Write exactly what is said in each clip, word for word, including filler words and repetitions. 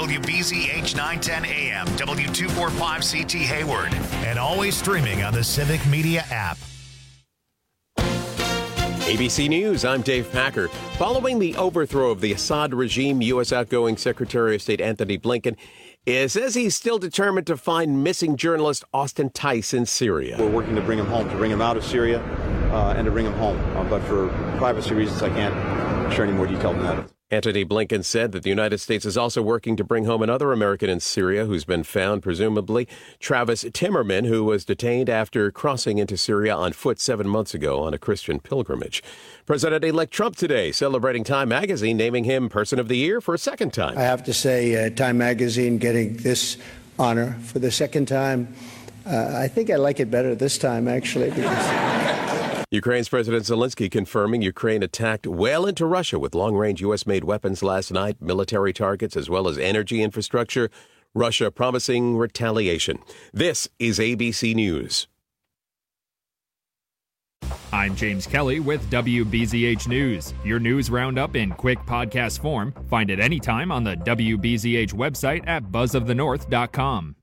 W B Z H nine ten A M, W two forty-five C T Hayward, and always streaming on the Civic Media app. A B C News, I'm Dave Packer. Following the overthrow of the Assad regime, U S outgoing Secretary of State Antony Blinken is, says he's still determined to find missing journalist Austin Tice in Syria. We're working to bring him home, to bring him out of Syria uh, and to bring him home. Uh, but for privacy reasons, I can't share any more detail than that. Antony Blinken said that the United States is also working to bring home another American in Syria who's been found, presumably Travis Timmerman, who was detained after crossing into Syria on foot seven months ago on a Christian pilgrimage. President-elect Trump today celebrating Time Magazine, naming him Person of the Year for a second time. I have to say, uh, Time Magazine getting this honor for the second time. Uh, I think I like it better this time, actually, because... Ukraine's President Zelensky confirming Ukraine attacked well into Russia with long-range U S-made weapons last night, military targets as well as energy infrastructure. Russia promising retaliation. This is A B C News. I'm James Kelly with W B Z H News. Your news roundup in quick podcast form. Find it anytime on the W B Z H website at buzz of the north dot com.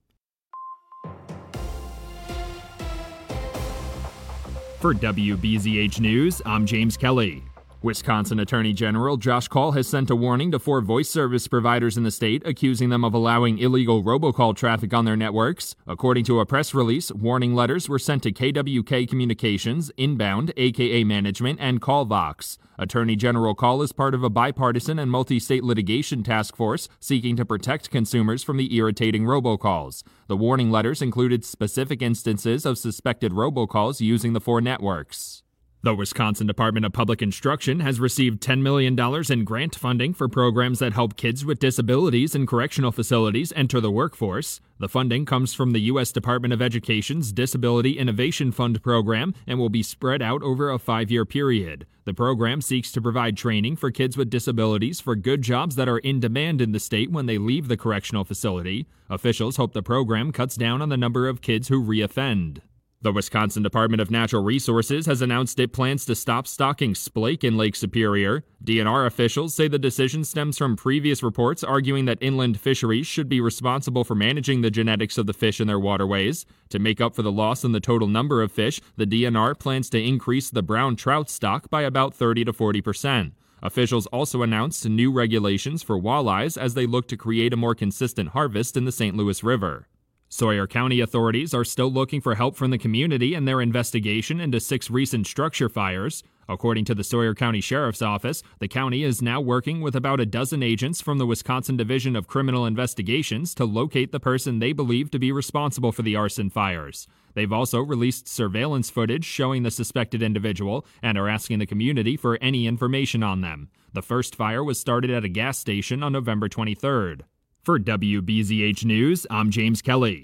For W B Z H News, I'm James Kelly. Wisconsin Attorney General Josh Kaul has sent a warning to four voice service providers in the state, accusing them of allowing illegal robocall traffic on their networks. According to a press release, warning letters were sent to K W K Communications, Inbound, aka Management, and CallVox. Attorney General Kaul is part of a bipartisan and multi-state litigation task force seeking to protect consumers from the irritating robocalls. The warning letters included specific instances of suspected robocalls using the four networks. The Wisconsin Department of Public Instruction has received ten million dollars in grant funding for programs that help kids with disabilities in correctional facilities enter the workforce. The funding comes from the U S Department of Education's Disability Innovation Fund program and will be spread out over a five-year period. The program seeks to provide training for kids with disabilities for good jobs that are in demand in the state when they leave the correctional facility. Officials hope the program cuts down on the number of kids who reoffend. The Wisconsin Department of Natural Resources has announced it plans to stop stocking splake in Lake Superior. D N R officials say the decision stems from previous reports arguing that inland fisheries should be responsible for managing the genetics of the fish in their waterways. To make up for the loss in the total number of fish, the D N R plans to increase the brown trout stock by about thirty to forty percent. Officials also announced new regulations for walleyes as they look to create a more consistent harvest in the Saint Louis River. Sawyer County authorities are still looking for help from the community in their investigation into six recent structure fires. According to the Sawyer County Sheriff's Office, the county is now working with about a dozen agents from the Wisconsin Division of Criminal Investigations to locate the person they believe to be responsible for the arson fires. They've also released surveillance footage showing the suspected individual and are asking the community for any information on them. The first fire was started at a gas station on November twenty-third. For W B Z H News, I'm James Kelly.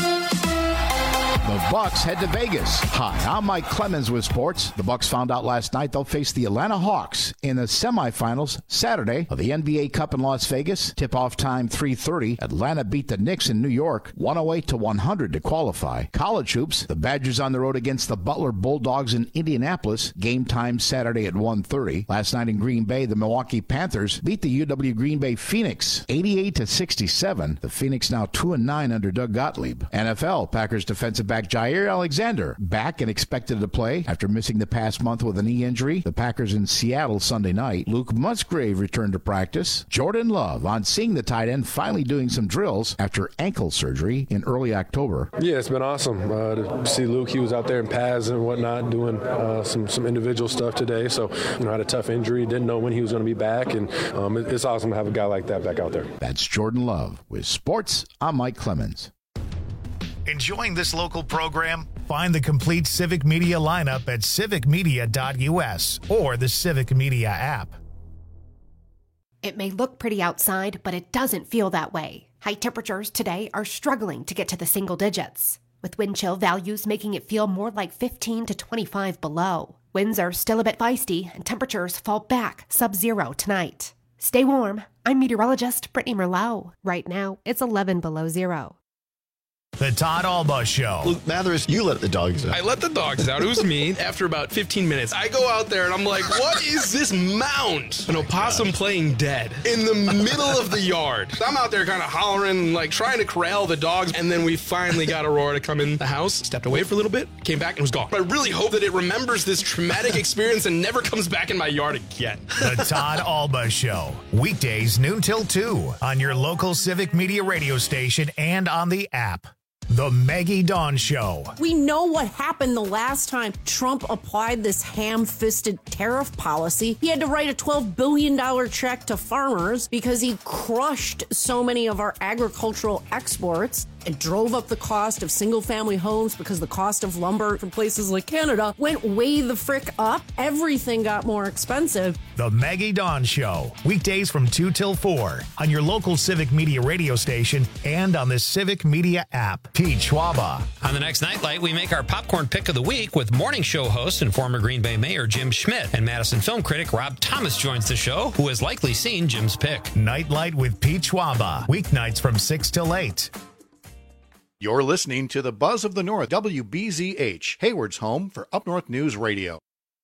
The Bucks head to Vegas. Hi, I'm Mike Clemens with sports. The Bucks found out last night they'll face the Atlanta Hawks in the semifinals Saturday of the N B A Cup in Las Vegas. Tip-off time three thirty. Atlanta beat the Knicks in New York one oh eight to one hundred to qualify. College hoops, the Badgers on the road against the Butler Bulldogs in Indianapolis. Game time Saturday at one thirty. Last night in Green Bay, the Milwaukee Panthers beat the U W Green Bay Phoenix eighty-eight to sixty-seven. The Phoenix now two and nine under Doug Gottlieb. N F L, Packers defensive back Jair Alexander back and expected to play after missing the past month with a knee injury. The Packers in Seattle Sunday night. Luke Musgrave returned to practice. Jordan Love on seeing the tight end finally doing some drills after ankle surgery in early October. Yeah, it's been awesome uh, to see Luke. He was out there in pads and whatnot doing uh, some some individual stuff today. So, you know, had a tough injury. Didn't know when he was going to be back, and um, it, it's awesome to have a guy like that back out there. That's Jordan Love with sports. I'm Mike Clemens. Enjoying this local program? Find the complete Civic Media lineup at civic media dot u s or the Civic Media app. It may look pretty outside, but it doesn't feel that way. High temperatures today are struggling to get to the single digits, with wind chill values making it feel more like fifteen to twenty-five below. Winds are still a bit feisty, and temperatures fall back sub-zero tonight. Stay warm. I'm meteorologist Brittany Merlot. Right now, it's eleven below zero. The Todd Alba Show. Luke Mathers, you let the dogs out. I let the dogs out. It was me. After about fifteen minutes, I go out there and I'm like, what is this mound? An opossum playing dead in the middle of the yard. I'm out there kind of hollering, like trying to corral the dogs. And then we finally got Aurora to come in the house, stepped away for a little bit, came back and was gone. But I really hope that it remembers this traumatic experience and never comes back in my yard again. The Todd Alba Show. Weekdays noon till two on your local Civic Media radio station and on the app. The Maggie Dawn Show. We know what happened the last time Trump applied this ham-fisted tariff policy. He had to write a twelve billion dollars check to farmers because he crushed so many of our agricultural exports. It drove up the cost of single-family homes because the cost of lumber from places like Canada went way the frick up. Everything got more expensive. The Maggie Dawn Show. Weekdays from two till four on your local Civic Media radio station and on the Civic Media app. Pete Schwaba. On the next Nightlight, we make our popcorn pick of the week with morning show host and former Green Bay Mayor Jim Schmidt. And Madison film critic Rob Thomas joins the show, who has likely seen Jim's pick. Nightlight with Pete Schwaba. Weeknights from six till eight. You're listening to the Buzz of the North, W B Z H, Hayward's home for Up North News Radio.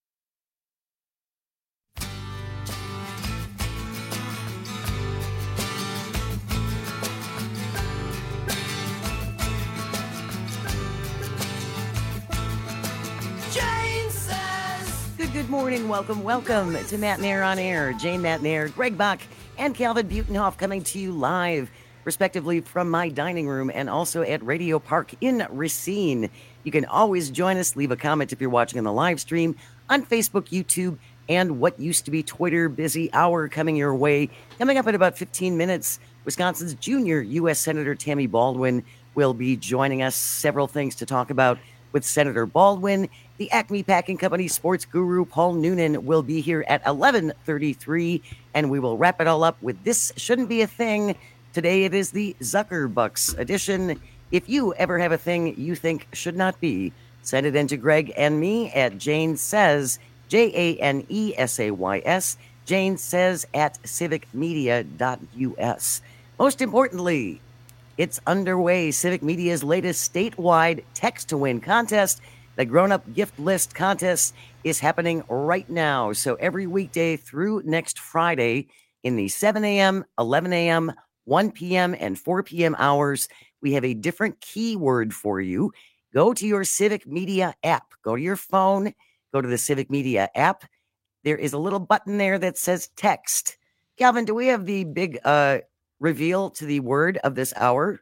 Good, good morning. Welcome, welcome to Matt and Air on Air. Jane Matt and Air, Greg Bach, and Calvin Butenhoff coming to you live, respectively, from my dining room and also at Radio Park in Racine. You can always join us. Leave a comment if you're watching on the live stream on Facebook, YouTube, and what used to be Twitter. Busy hour coming your way. Coming up in about fifteen minutes, Wisconsin's junior U S Senator Tammy Baldwin will be joining us. Several things to talk about with Senator Baldwin. The Acme Packing Company sports guru Paul Noonan will be here at eleven thirty-three, and we will wrap it all up with This Shouldn't Be a Thing. Today it is the Zuckerbucks edition. If you ever have a thing you think should not be, send it in to Greg and me at Jane Says, J A N E S A Y S, Jane Says at civic media dot U S. Most importantly, it's underway. Civic Media's latest statewide text-to-win contest, the Grown-Up Gift List contest, is happening right now. So every weekday through next Friday in the seven a.m., eleven a.m., one p.m., and four p.m. hours, we have a different keyword for you. Go to your Civic Media app. Go to your phone. Go to the Civic Media app. There is a little button there that says text. Calvin, do we have the big uh, reveal to the word of this hour?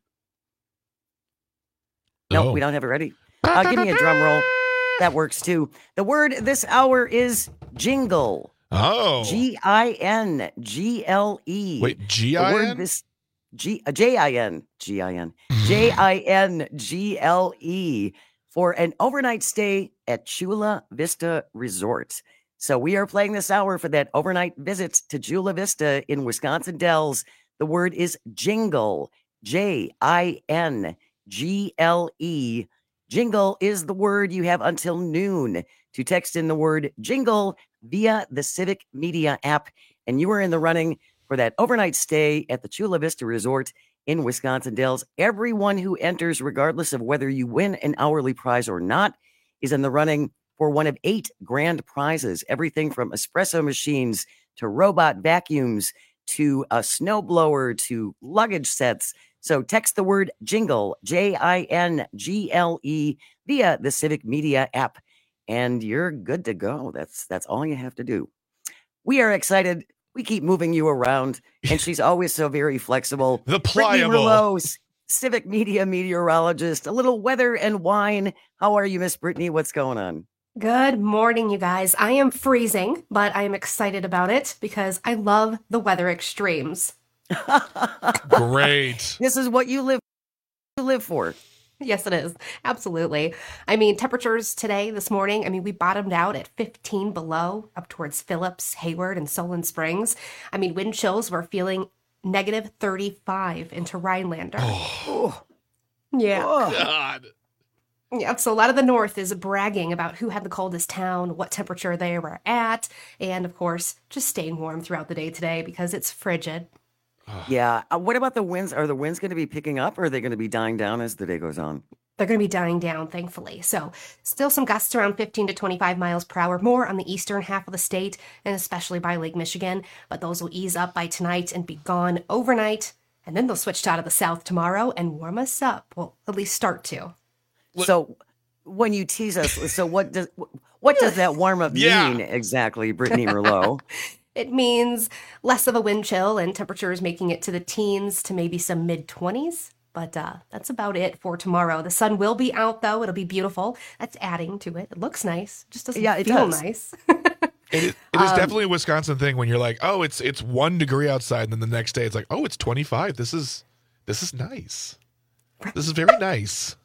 No, nope, we don't have it ready. Uh, give me a drum roll. That works too. The word this hour is jingle. Oh. G I N G L E. Wait, G I N? The word this, G, uh, J I N, G I N, J I N G L E for an overnight stay at Chula Vista Resort. So we are playing this hour for that overnight visit to Chula Vista in Wisconsin Dells. The word is jingle, J I N G L E. Jingle is the word. You have until noon to text in the word jingle via the Civic Media app, and you are in the running for that overnight stay at the Chula Vista Resort in Wisconsin Dells. Everyone who enters, regardless of whether you win an hourly prize or not, is in the running for one of eight grand prizes. Everything from espresso machines to robot vacuums to a snowblower to luggage sets. So text the word jingle, J I N G L E, via the Civic Media app, and you're good to go. That's that's all you have to do. We are excited. We keep moving you around, and she's always so very flexible. The pliable. Brittany Merlot, Civic Media meteorologist. A little weather and wine. How are you, Miss Brittany? What's going on? Good morning, you guys. I am freezing, but I am excited about it because I love the weather extremes. Great. This is what you live you live for. Yes, it is. Absolutely. I mean, temperatures today, this morning, I mean, we bottomed out at fifteen below, up towards Phillips, Hayward, and Solon Springs. I mean, wind chills were feeling negative thirty-five into Rhinelander. Oh. Yeah. Oh, God. Yeah, so a lot of the north is bragging about who had the coldest town, what temperature they were at, and, of course, just staying warm throughout the day today because it's frigid. Yeah. Uh, what about the winds? Are the winds going to be picking up, or are they going to be dying down as the day goes on? They're going to be dying down, thankfully. So still some gusts around fifteen to twenty-five miles per hour, more on the eastern half of the state, and especially by Lake Michigan. But those will ease up by tonight and be gone overnight. And then they'll switch out of the south tomorrow and warm us up. Well, at least start to. So when you tease us, so what does what does that warm up Yeah. mean exactly, Brittany Merlot? It means less of a wind chill and temperatures making it to the teens to maybe some mid-twenties. But uh, that's about it for tomorrow. The sun will be out, though. It'll be beautiful. That's adding to it. It looks nice. It just doesn't Yeah, it feel does. nice. It is, it is Um, definitely a Wisconsin thing when you're like, oh, it's it's one degree outside, and then the next day it's like, oh, it's twenty-five. This is this is nice. This is very nice.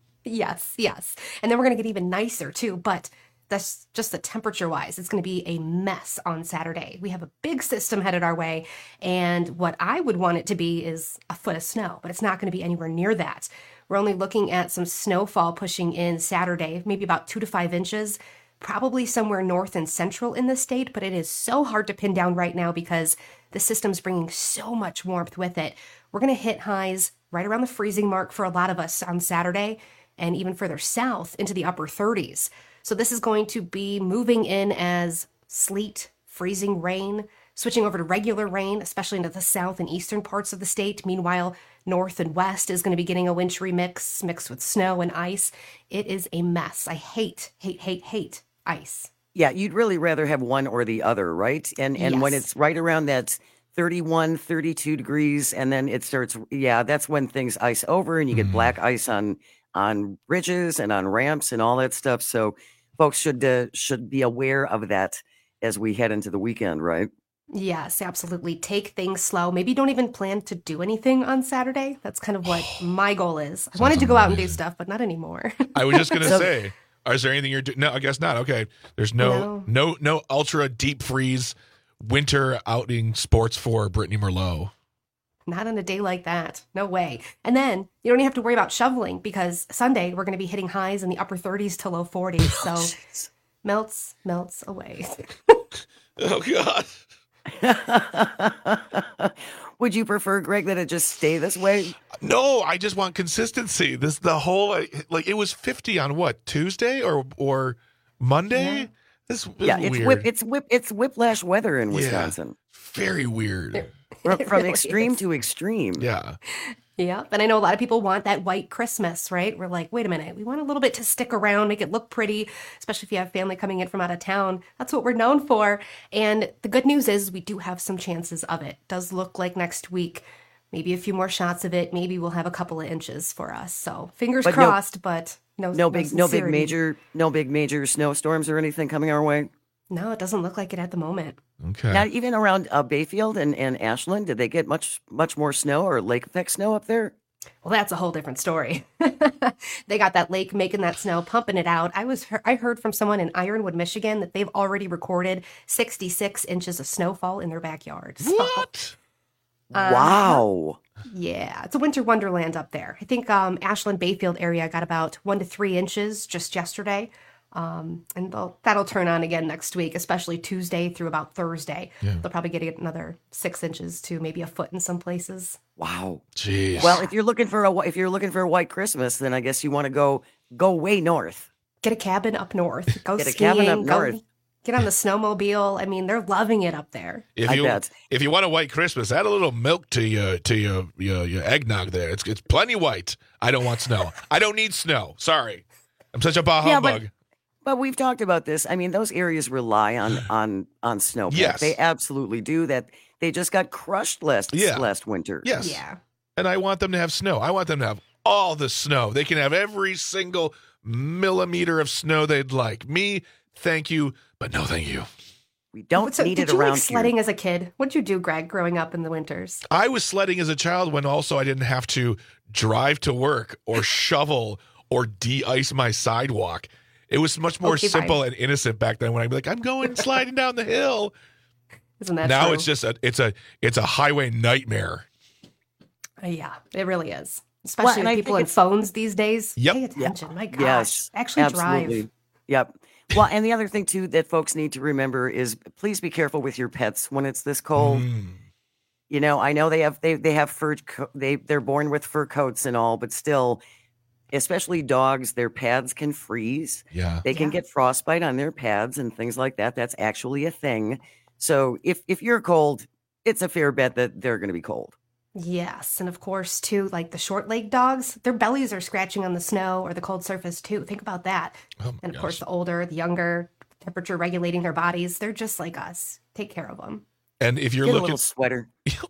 Yes, yes. And then we're going to get even nicer, too. But that's just the temperature-wise. It's going to be a mess on Saturday. We have a big system headed our way. And what I would want it to be is a foot of snow. But it's not going to be anywhere near that. We're only looking at some snowfall pushing in Saturday, maybe about two to five inches. Probably somewhere north and central in the state, but it is so hard to pin down right now because the system's bringing so much warmth with it. We're going to hit highs right around the freezing mark for a lot of us on Saturday, and even further south into the upper thirties. So this is going to be moving in as sleet, freezing rain, switching over to regular rain, especially into the south and eastern parts of the state. Meanwhile, north and west is going to be getting a wintry mix, mixed with snow and ice. It is a mess. I hate, hate, hate, hate ice. Yeah, you'd really rather have one or the other, right? And and when Yes. it's right around that thirty-one, thirty-two degrees, and then it starts, yeah, that's when things ice over and you get black ice on on bridges and on ramps and all that stuff. So folks should uh, should be aware of that as we head into the weekend, right? Yes, absolutely. Take things slow. Maybe don't even plan to do anything on Saturday. That's kind of what my goal is. I wanted to go out and do stuff, but not anymore. I was just gonna So- say, is there anything you're doing? No, I guess not. Okay, there's no No. no no ultra deep freeze winter outing sports for Brittany Merlot. Not on a day like that. No way. And then you don't even have to worry about shoveling because Sunday we're going to be hitting highs in the upper thirties to low forties. So melts, melts away. Oh, God. Would you prefer, Greg, that it just stay this way? No, I just want consistency. This the whole like it was fifty on what Tuesday or or Monday. Yeah. This is Yeah, it's weird. whip, it's whip, it's whiplash weather in Yeah. Wisconsin. Very weird. From, It from really extreme is. to extreme. Yeah. Yeah. And I know a lot of people want that white Christmas, right? We're like, wait a minute. We want a little bit to stick around, make it look pretty, especially if you have family coming in from out of town. That's what we're known for. And the good news is we do have some chances of it. Does look like next week, maybe a few more shots of it. Maybe we'll have a couple of inches for us. So fingers But no- crossed, but no, No big, no big sincerity. major, no big major snowstorms or anything coming our way. No, it doesn't look like it at the moment. Okay. Not even around uh, Bayfield and, and Ashland. Did they get much much more snow or lake effect snow up there? Well, that's a whole different story. They got that lake making that snow, pumping it out. I was I heard from someone in Ironwood, Michigan, that they've already recorded sixty-six inches of snowfall in their backyard. So, What? uh, Wow. Yeah, it's a winter wonderland up there. I think um, Ashland Bayfield area got about one to three inches just yesterday. Um, and they'll, that'll turn on again next week, especially Tuesday through about Thursday. Yeah. They'll probably get another six inches to maybe a foot in some places. Wow. Jeez. Well, if you're looking for a if you're looking for a white Christmas, then I guess you want to go go way north. Get a cabin up north. Go Get a skiing. cabin up go, north. Get on the snowmobile. I mean, they're loving it up there. If I you bet. if you want a white Christmas, add a little milk to your to your your, your eggnog there. It's it's plenty white. I don't want snow. I don't need snow. Sorry, I'm such a bah Yeah, but- humbug. But we've talked about this. I mean, those areas rely on on on snowpack. Yes. They absolutely do. That they just got crushed last Yeah. last winter. Yes. Yeah. And I want them to have snow. I want them to have all the snow. They can have every single millimeter of snow they'd like. Me, thank you, but no thank you. We don't So, need did it you around like sledding as a kid? What'd you do, Greg, growing up in the winters? I was sledding as a child when also I didn't have to drive to work or shovel or de-ice my sidewalk. It was much more Okay, simple fine. and innocent back then when I'd be like, I'm going sliding down the hill. Isn't that now true? it's just a it's a it's a highway nightmare. Uh, yeah, it really is. Well, Especially and with I people think in it's- phones these days. Yep. Pay attention. My gosh. Yes, Actually absolutely. drive. Yep. Well, and the other thing too that folks need to remember is please be careful with your pets when it's this cold. Mm. You know, I know they have they they have fur co- they they're born with fur coats and all, but still, especially dogs, their pads can freeze. Yeah. They can Yeah. get frostbite on their pads and things like that. That's actually a thing. So if if you're cold, it's a fair bet that they're going to be cold. Yes, and of course, too, like the short-legged dogs, their bellies are scratching on the snow or the cold surface, too. Think about that. Oh my And of gosh. course, the older, the younger, temperature regulating their bodies, they're just like us. Take care of them. And if you're Get a looking, little sweater.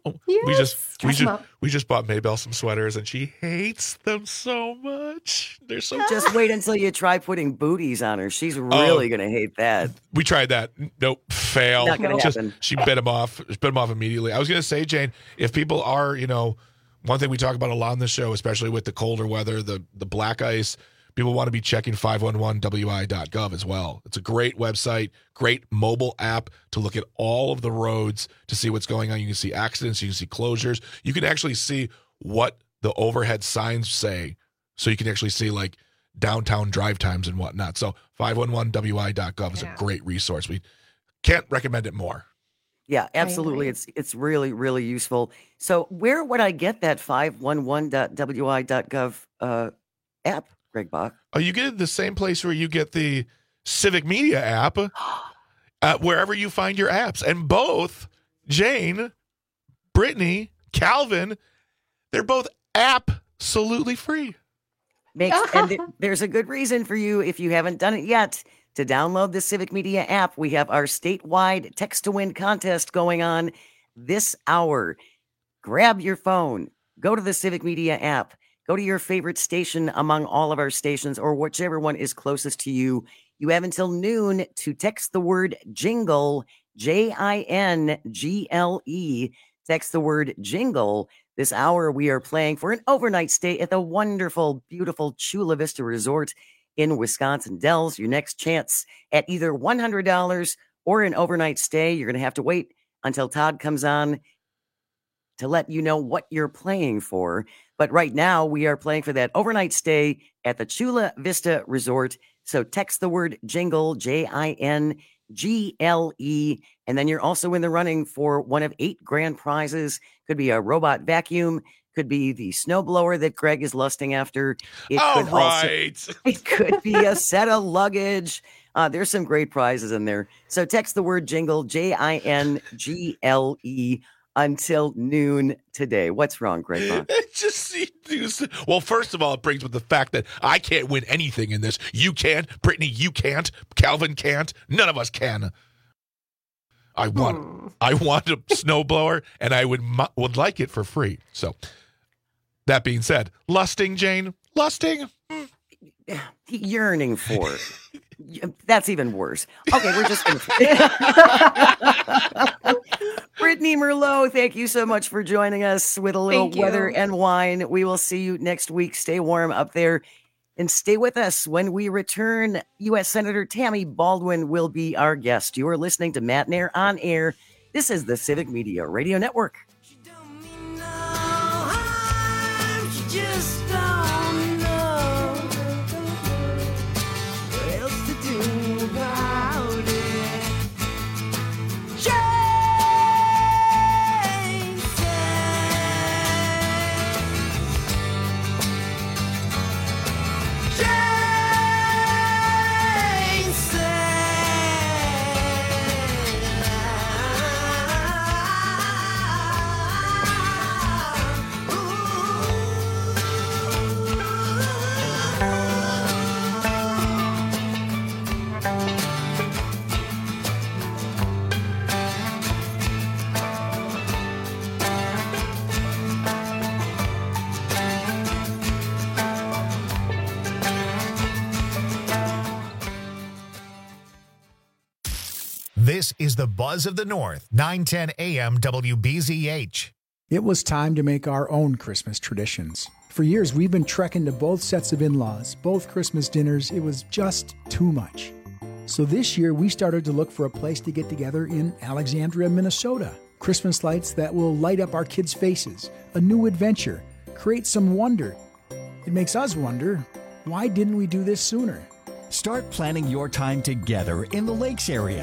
we just we dress 'em just up. we just bought Maybelle some sweaters, and she hates them so much. They're so. Just wait until you try putting booties on her. She's really going to hate that. We tried that. Nope, fail. Not gonna Just happen. she bit him off. Bit him off immediately. I was gonna say, Jane, if people are, you know, one thing we talk about a lot on the show, especially with the colder weather, the the black ice. People want to be checking five one one W I dot gov as well. It's a great website, great mobile app to look at all of the roads to see what's going on. You can see accidents, you can see closures. You can actually see what the overhead signs say. So you can actually see like downtown drive times and whatnot. So five one one W I dot gov is Yeah. a great resource. We can't recommend it more. Yeah, absolutely. agree. It's it's really, really useful. So where would I get that five one one W I dot gov uh, app, Greg Bach? Oh, you get it the same place where you get the Civic Media app, uh, wherever you find your apps. And both Jane, Brittany, Calvin, they're both absolutely free. Makes and th- there's a good reason for you if you haven't done it yet to download the Civic Media app. We have our statewide text to win contest going on this hour. Grab your phone, go to the Civic Media app, go to your favorite station among all of our stations or whichever one is closest to you. You have until noon to text the word jingle, J I N G L E. Text the word jingle. This hour, we are playing for an overnight stay at the wonderful, beautiful Chula Vista Resort in Wisconsin Dells. Your next chance at either one hundred dollars or an overnight stay. You're going to have to wait until Todd comes on to let you know what you're playing for. But right now, we are playing for that overnight stay at the Chula Vista Resort. So text the word jingle, J I N G L E, and then you're also in the running for one of eight grand prizes. Could be a robot vacuum, could be the snowblower that Greg is lusting after. It All could right. also, it could be a set of luggage. Uh, there's some great prizes in there. So text the word jingle, J I N G L E, until noon today. What's wrong, Greg Bach? It just seems, well, first of all, it brings with the fact that I can't win anything in this. You can't. Brittany, you can't. Calvin can't. None of us can. I want Hmm. I want a snowblower, and I would mu- would like it for free. So, that being said, lusting, Jane, lusting. Yearning for. That's even worse. Okay, we're just going to. Brittany Merlot, thank you so much for joining us with a little Thank you. weather and wine. We will see you next week. Stay warm up there and stay with us when we return. U S Senator Tammy Baldwin will be our guest. You are listening to Matt Nair on Air. This is the Civic Media Radio Network. Just don't know what else to do about it. Jane said, Jane This is the Buzz of the North, nine ten A M W B Z H. It was time to make our own Christmas traditions. For years, we've been trekking to both sets of in-laws, both Christmas dinners. It was just too much. So this year, we started to look for a place to get together in Alexandria, Minnesota. Christmas lights that will light up our kids' faces, a new adventure, create some wonder. It makes us wonder, why didn't we do this sooner? Start planning your time together in the Lakes area.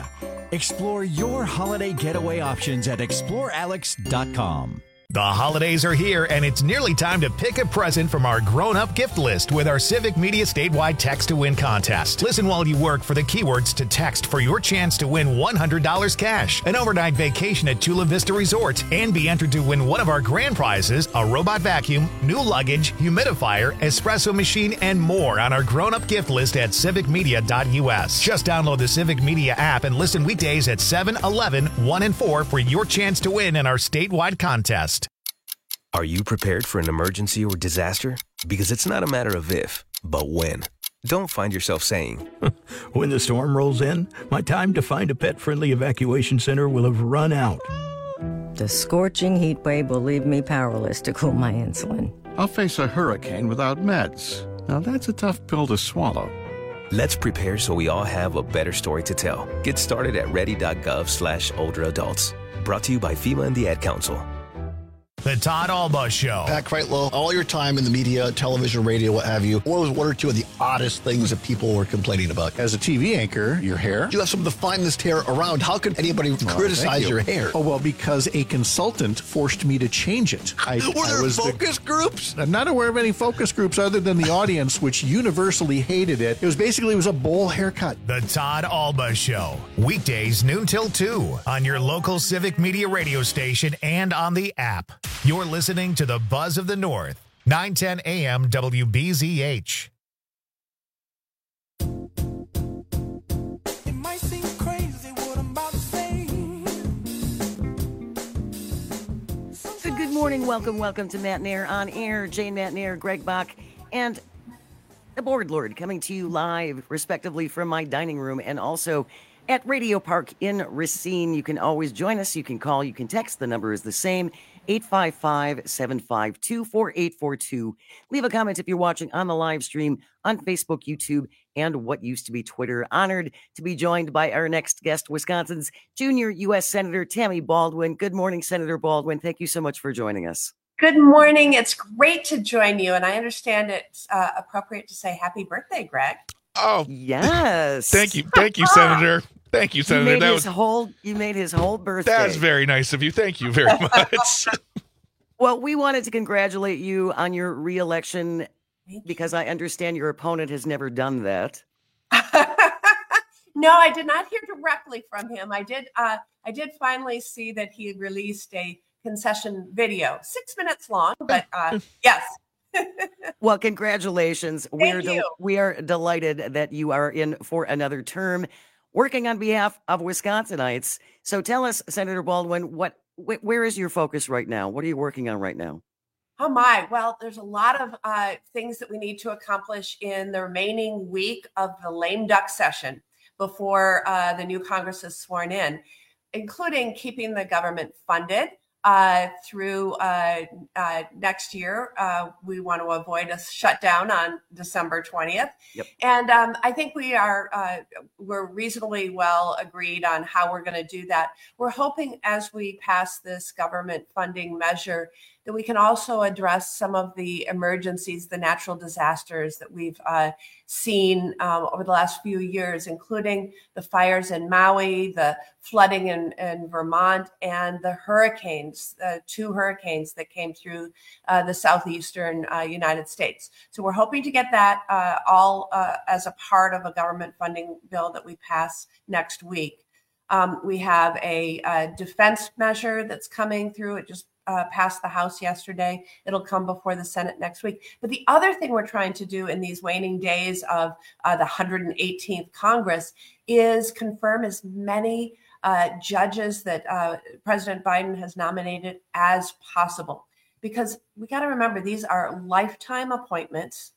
Explore your holiday getaway options at explore alex dot com. The holidays are here, and it's nearly time to pick a present from our grown-up gift list with our Civic Media statewide Text to Win contest. Listen while you work for the keywords to text for your chance to win one hundred dollars cash, an overnight vacation at Chula Vista Resort, and be entered to win one of our grand prizes, a robot vacuum, new luggage, humidifier, espresso machine, and more on our grown-up gift list at civic media dot u s. Just download the Civic Media app and listen weekdays at seven, eleven, one, and four for your chance to win in our statewide contest. Are you prepared for an emergency or disaster? Because it's not a matter of if, but when. Don't find yourself saying, when the storm rolls in, my time to find a pet-friendly evacuation center will have run out. The scorching heat wave will leave me powerless to cool my insulin. I'll face a hurricane without meds. Now that's a tough pill to swallow. Let's prepare so we all have a better story to tell. Get started at ready.gov slash older adults. Brought to you by FEMA and the Ad Council. The Todd Alba Show. Pat Kreitlow, all your time in the media, television, radio, what have you, what was one or two of the oddest things that people were complaining about? As a T V anchor, your hair. You have some of the finest hair around. How could anybody well, criticize you. your hair? Oh, well, because a consultant forced me to change it. I, were there I was focus the, groups? I'm not aware of any focus groups other than the audience, which universally hated it. It was basically, it was a bowl haircut. The Todd Alba Show. Weekdays noon till two on your local Civic Media radio station and on the app. You're listening to the Buzz of the North, nine ten A M W B Z H. It might seem crazy what I'm about to say. So good morning, welcome, welcome to Matt Nair on Air. Jane Matt Nair, Greg Bach, and the Board Lord coming to you live, respectively, from my dining room and also at Radio Park in Racine. You can always join us. You can call, you can text. The number is the same, eight five five, seven five two, four eight four two. Leave a comment if you're watching on the live stream on Facebook, YouTube, and what used to be Twitter. Honored to be joined by our next guest, Wisconsin's junior U S Senator Tammy Baldwin. Good morning, Senator Baldwin. Thank you so much for joining us. Good morning. It's great to join you, and I understand it's uh, appropriate to say happy birthday, Greg. Oh, yes. Thank you. Thank you, Senator. Thank you, Senator. You made that his was whole. You made his whole birthday. That's very nice of you. Thank you very much. Well, we wanted to congratulate you on your reelection because I understand your opponent has never done that. No, I did not hear directly from him. I did. Uh, I did finally see that he had released a concession video, six minutes long, but uh, yes. Well, congratulations. Thank We're you. we are delighted that you are in for another term working on behalf of Wisconsinites. So tell us, Senator Baldwin, what wh- where is your focus right now? What are you working on right now? Oh my, well, there's a lot of uh, things that we need to accomplish in the remaining week of the lame duck session before uh, the new Congress is sworn in, including keeping the government funded. Uh, through uh, uh, next year, uh, we want to avoid a shutdown on December twentieth. Yep. And um, I think we are uh, we're reasonably well agreed on how we're going to do that. We're hoping as we pass this government funding measure that we can also address some of the emergencies, the natural disasters that we've uh, seen um, over the last few years, including the fires in Maui, the flooding in, in Vermont, and the hurricanes, uh, two hurricanes that came through uh, the southeastern uh, United States. So we're hoping to get that uh, all uh, as a part of a government funding bill that we pass next week. Um, we have a, a defense measure that's coming through. It just Uh, passed the House yesterday. It'll come before the Senate next week. But the other thing we're trying to do in these waning days of uh, the one hundred eighteenth Congress is confirm as many uh, judges that uh, President Biden has nominated as possible. Because we got to remember, these are lifetime appointments.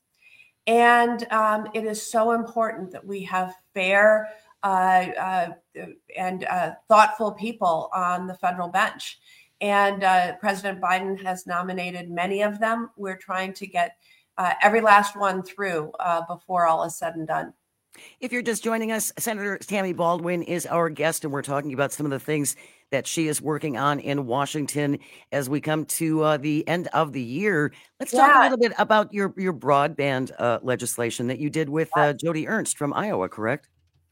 And um, it is so important that we have fair uh, uh, and uh, thoughtful people on the federal bench. And uh, President Biden has nominated many of them. We're trying to get uh, every last one through uh, before all is said and done. If you're just joining us, Senator Tammy Baldwin is our guest, and we're talking about some of the things that she is working on in Washington as we come to uh, the end of the year. Let's talk Yeah. a little bit about your, your broadband uh, legislation that you did with uh, Jody Ernst from Iowa, correct?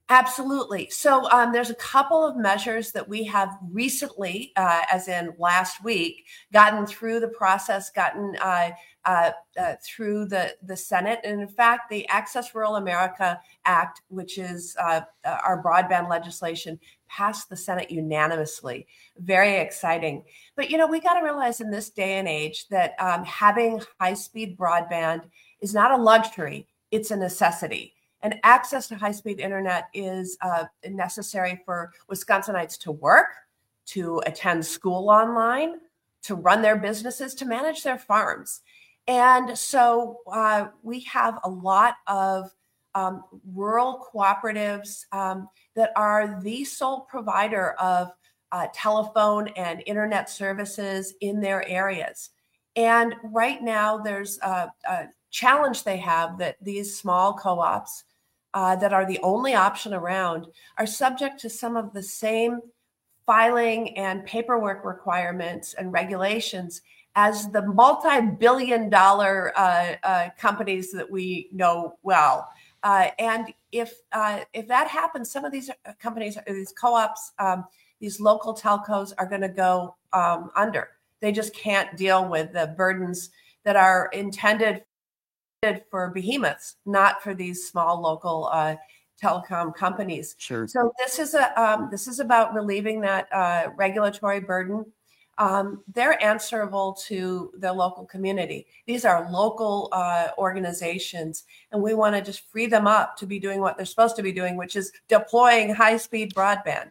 Absolutely. So um, there's a couple of measures that we have recently, uh, as in last week, gotten through the process, gotten uh, uh, uh, through the, the Senate. And in fact, the Access Rural America Act, which is uh, our broadband legislation, passed the Senate unanimously. Very exciting. But, you know, we got to realize in this day and age that um, having high-speed broadband is not a luxury, it's a necessity. And access to high-speed internet is uh, necessary for Wisconsinites to work, to attend school online, to run their businesses, to manage their farms. And so uh, we have a lot of um, rural cooperatives um, that are the sole provider of uh, telephone and internet services in their areas. And right now there's a, a challenge they have that these small co-ops Uh, that are the only option around are subject to some of the same filing and paperwork requirements and regulations as the multi-billion dollar uh, uh, companies that we know well. Uh, and if uh, if that happens, some of these companies, these co-ops, um, these local telcos are going to go um, under. They just can't deal with the burdens that are intended for behemoths, not for these small local uh, telecom companies. Sure. So this is a um, this is about relieving that uh, regulatory burden. Um, they're answerable to the local community. These are local uh, organizations, and we want to just free them up to be doing what they're supposed to be doing, which is deploying high-speed broadband.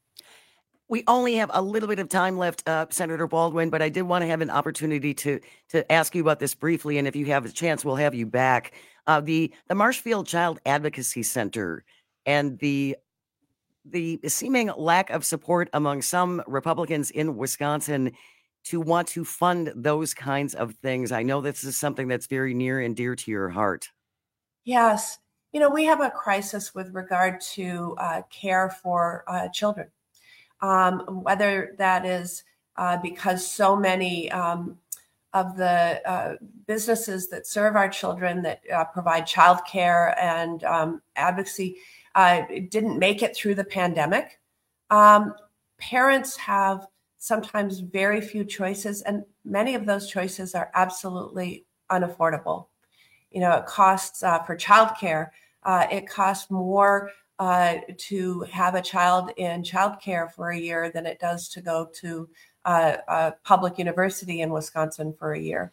We only have a little bit of time left, uh, Senator Baldwin, but I did want to have an opportunity to to ask you about this briefly, and if you have a chance, we'll have you back. Uh, the the Marshfield Child Advocacy Center and the the seeming lack of support among some Republicans in Wisconsin to want to fund those kinds of things. I know this is something that's very near and dear to your heart. Yes. You know, we have a crisis with regard to uh, care for uh, children. Um, whether that is uh, because so many um, of the uh, businesses that serve our children, that uh, provide childcare and um, advocacy, uh, didn't make it through the pandemic. Um, parents have sometimes very few choices, and many of those choices are absolutely unaffordable. You know, it costs uh, for childcare, uh, it costs more Uh, to have a child in childcare for a year than it does to go to uh, a public university in Wisconsin for a year.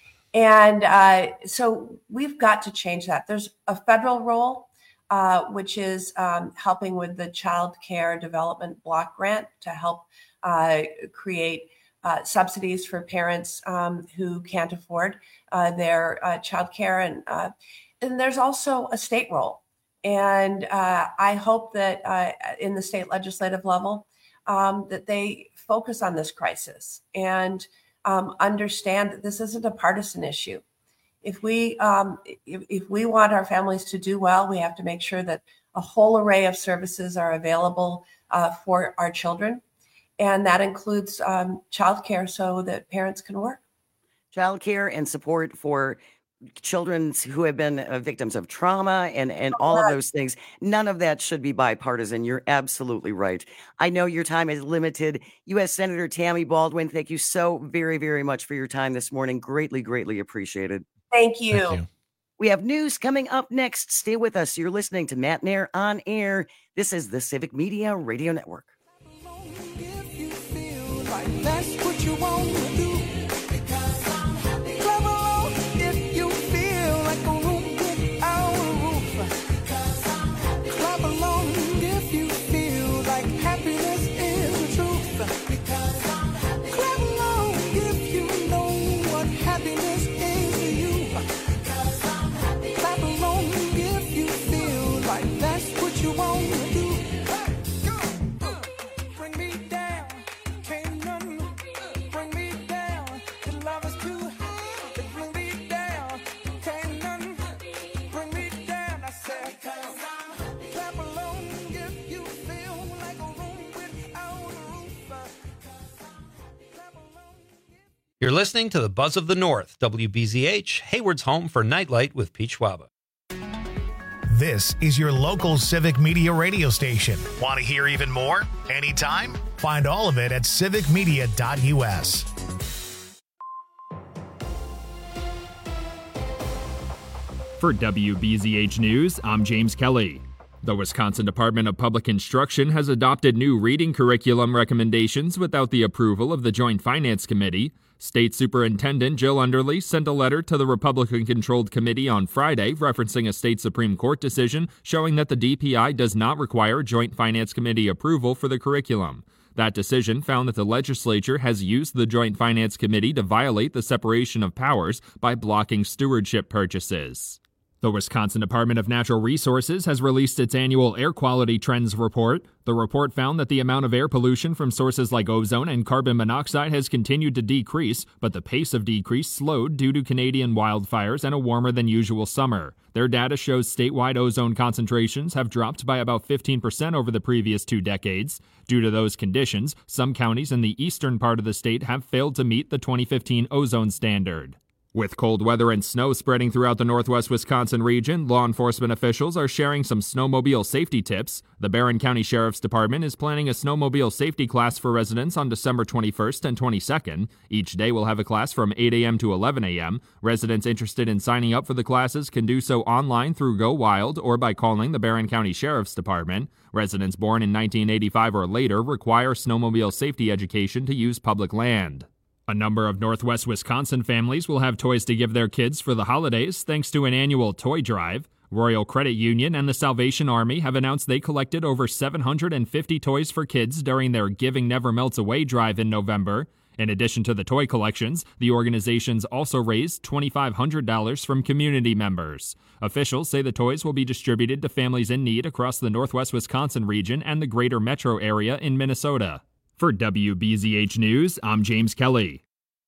And uh, so we've got to change that. There's a federal role, uh, which is um, helping with the Child Care Development Block Grant to help uh, create uh, subsidies for parents um, who can't afford uh, their uh, child care. And, uh, and there's also a state role. And uh, I hope that uh, in the state legislative level, um, that they focus on this crisis and um, understand that this isn't a partisan issue. If we um, if, if we want our families to do well, we have to make sure that a whole array of services are available uh, for our children, and that includes um, childcare so that parents can work. Childcare and support for children who have been uh, victims of trauma and, and all of those things. None of that should be bipartisan. You're absolutely right. I know your time is limited. U S Senator Tammy Baldwin, thank you so very, very much for your time this morning. Greatly, greatly appreciated. Thank you. Thank you. We have news coming up next. Stay with us. You're listening to Matt Nair on Air. This is the Civic Media Radio Network. That's what you want to do. You're listening to the Buzz of the North, W B Z H, Hayward's home for Nightlight with Pete Schwaba. This is your local Civic Media radio station. Want to hear even more? Anytime? Find all of it at civic media dot u s. For W B Z H News, I'm James Kelly. The Wisconsin Department of Public Instruction has adopted new reading curriculum recommendations without the approval of the Joint Finance Committee. State Superintendent Jill Underly sent a letter to the Republican-controlled committee on Friday referencing a state Supreme Court decision showing that the D P I does not require Joint Finance Committee approval for the curriculum. That decision found that the legislature has used the Joint Finance Committee to violate the separation of powers by blocking stewardship purchases. The Wisconsin Department of Natural Resources has released its annual Air Quality Trends report. The report found that the amount of air pollution from sources like ozone and carbon monoxide has continued to decrease, but the pace of decrease slowed due to Canadian wildfires and a warmer than usual summer. Their data shows statewide ozone concentrations have dropped by about fifteen percent over the previous two decades. Due to those conditions, some counties in the eastern part of the state have failed to meet the twenty fifteen ozone standard. With cold weather and snow spreading throughout the northwest Wisconsin region, law enforcement officials are sharing some snowmobile safety tips. The Barron County Sheriff's Department is planning a snowmobile safety class for residents on December twenty-first and twenty-second. Each day will have a class from eight a.m. to eleven a.m. Residents interested in signing up for the classes can do so online through Go Wild or by calling the Barron County Sheriff's Department. Residents born in nineteen eighty-five or later require snowmobile safety education to use public land. A number of Northwest Wisconsin families will have toys to give their kids for the holidays thanks to an annual toy drive. Royal Credit Union and the Salvation Army have announced they collected over seven hundred fifty toys for kids during their Giving Never Melts Away drive in November. In addition to the toy collections, the organizations also raised two thousand five hundred dollars from community members. Officials say the toys will be distributed to families in need across the Northwest Wisconsin region and the greater metro area in Minnesota. For W B Z H News, I'm James Kelly.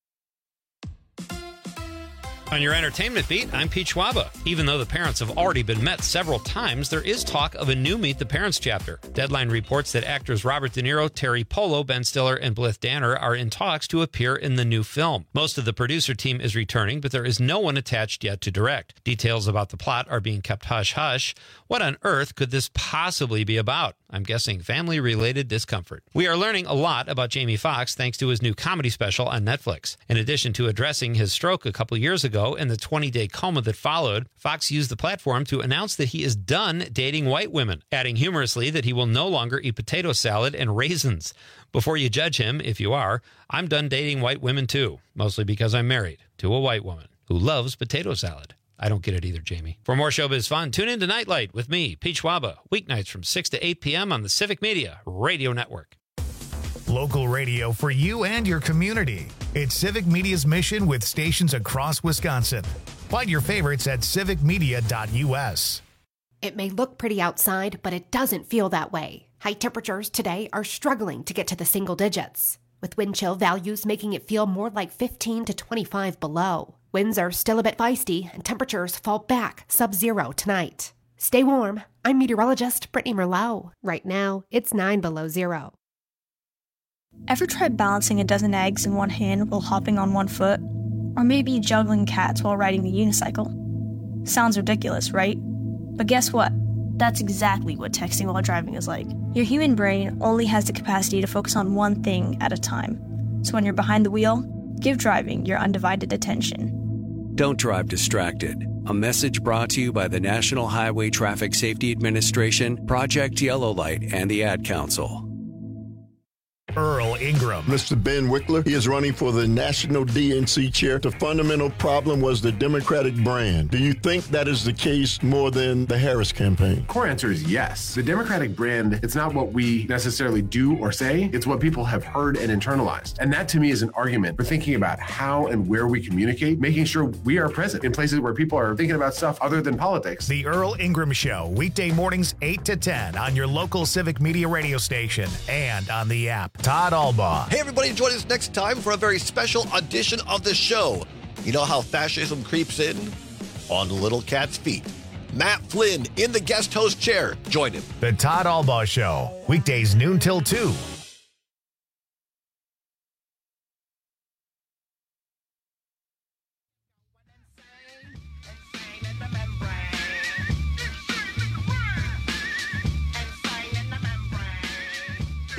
On your entertainment beat, I'm Pete Schwaba. Even though the parents have already been met several times, there is talk of a new Meet the Parents chapter. Deadline reports that actors Robert De Niro, Terry Polo, Ben Stiller, and Blythe Danner are in talks to appear in the new film. Most of the producer team is returning, but there is no one attached yet to direct. Details about the plot are being kept hush-hush. What on earth could this possibly be about? I'm guessing family-related discomfort. We are learning a lot about Jamie Foxx thanks to his new comedy special on Netflix. In addition to addressing his stroke a couple years ago and the twenty-day coma that followed, Foxx used the platform to announce that he is done dating white women, adding humorously that he will no longer eat potato salad and raisins. Before you judge him, if you are, I'm done dating white women too, mostly because I'm married to a white woman who loves potato salad. I don't get it either, Jamie. For more showbiz fun, tune in to Nightlight with me, Pete Schwaba, weeknights from six to eight p.m. on the Civic Media Radio Network. Local radio for you and your community. It's Civic Media's mission with stations across Wisconsin. Find your favorites at civic media dot u s. It may look pretty outside, but it doesn't feel that way. High temperatures today are struggling to get to the single digits, with wind chill values making it feel more like fifteen to twenty-five below. Winds are still a bit feisty, and temperatures fall back sub-zero tonight. Stay warm. I'm meteorologist Brittany Merlot. Right now, it's nine below zero. Ever tried balancing a dozen eggs in one hand while hopping on one foot? Or maybe juggling cats while riding the unicycle? Sounds ridiculous, right? But guess what? That's exactly what texting while driving is like. Your human brain only has the capacity to focus on one thing at a time. So when you're behind the wheel, give driving your undivided attention. Don't drive distracted. A message brought to you by the National Highway Traffic Safety Administration, Project Yellow Light, and the Ad Council. Earl Ingram. Mister Ben Wickler, he is running for the National D N C chair. The fundamental problem was the Democratic brand. Do you think that is the case more than the Harris campaign? Core answer is yes. The Democratic brand, it's not what we necessarily do or say, it's what people have heard and internalized. And that to me is an argument for thinking about how and where we communicate, making sure we are present in places where people are thinking about stuff other than politics. The Earl Ingram Show, weekday mornings eight to ten on your local Civic Media radio station and on the app. Todd Albaugh. Hey, everybody, join us next time for a very special edition of the show. You know how fascism creeps in? On the little cat's feet. Matt Flynn in the guest host chair. Join him. The Todd Albaugh Show, weekdays noon till two.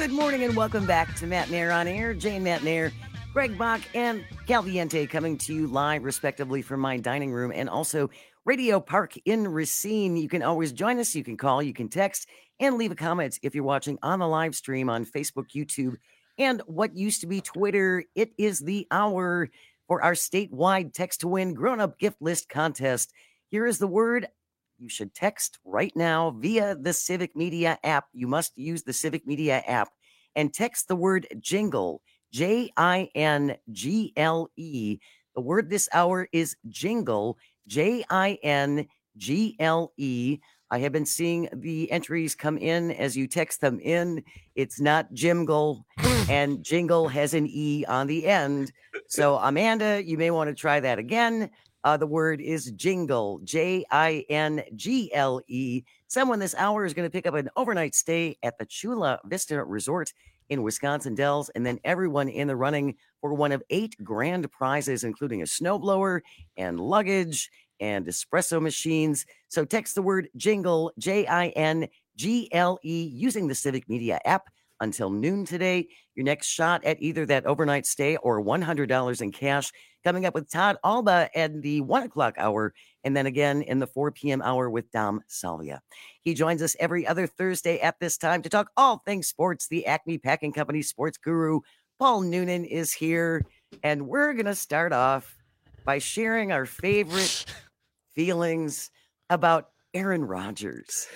Good morning and welcome back to Matt Nair on Air. Jane Matt Nair, Greg Bach, and Caliente coming to you live, respectively, from my dining room and also Radio Park in Racine. You can always join us. You can call, you can text, and leave a comment if you're watching on the live stream on Facebook, YouTube, and what used to be Twitter. It is the hour for our statewide Text to Win grown-up gift list contest. Here is the word you should text right now via the Civic Media app. You must use the Civic Media app and text the word jingle, J I N G L E. The word this hour is jingle, J I N G L E. I have been seeing the entries come in as you text them in. It's not Jimgle, and jingle has an E on the end. So, Amanda, you may want to try that again. Uh, the word is jingle, J I N G L E. Someone this hour is going to pick up an overnight stay at the Chula Vista Resort in Wisconsin Dells, and then everyone in the running for one of eight grand prizes, including a snowblower and luggage and espresso machines. So text the word jingle, J I N G L E, using the Civic Media app until noon today. Your next shot at either that overnight stay or one hundred dollars in cash coming up with Todd Alba at the one o'clock hour, and then again in the four p.m. hour with Dom Salvia. He joins us every other Thursday at this time to talk all things sports. The Acme Packing Company sports guru, Paul Noonan, is here, and we're going to start off by sharing our favorite feelings about Aaron Rodgers.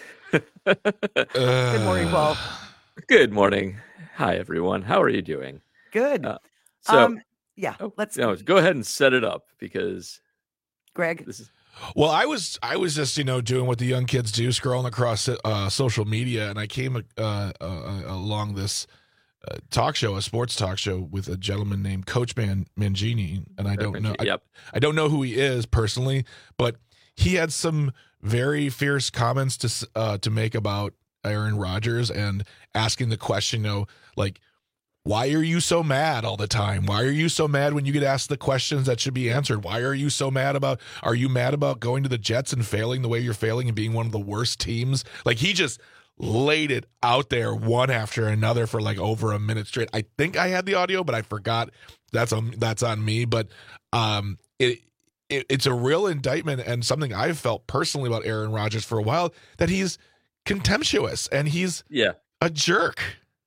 Good morning, Paul. Good morning. Hi, everyone. How are you doing? Good. Uh, so, um, yeah, let's no, go ahead and set it up because Greg. This is Well, I was I was just you know doing what the young kids do, scrolling across uh, social media, and I came uh, uh, along this uh, talk show, a sports talk show, with a gentleman named Coach Man Mangini, and I don't know, yep. I, I don't know who he is personally, but he had some very fierce comments to uh, to make about Aaron Rodgers and asking the question, you know, like, why are you so mad all the time? Why are you so mad when you get asked the questions that should be answered? Why are you so mad about, are you mad about going to the Jets and failing the way you're failing and being one of the worst teams? Like, he just laid it out there one after another for like over a minute straight. I think I had the audio, but I forgot. That's on, that's on me. But um, it, it it's a real indictment and something I've felt personally about Aaron Rodgers for a while, that he's contemptuous and he's yeah. a jerk.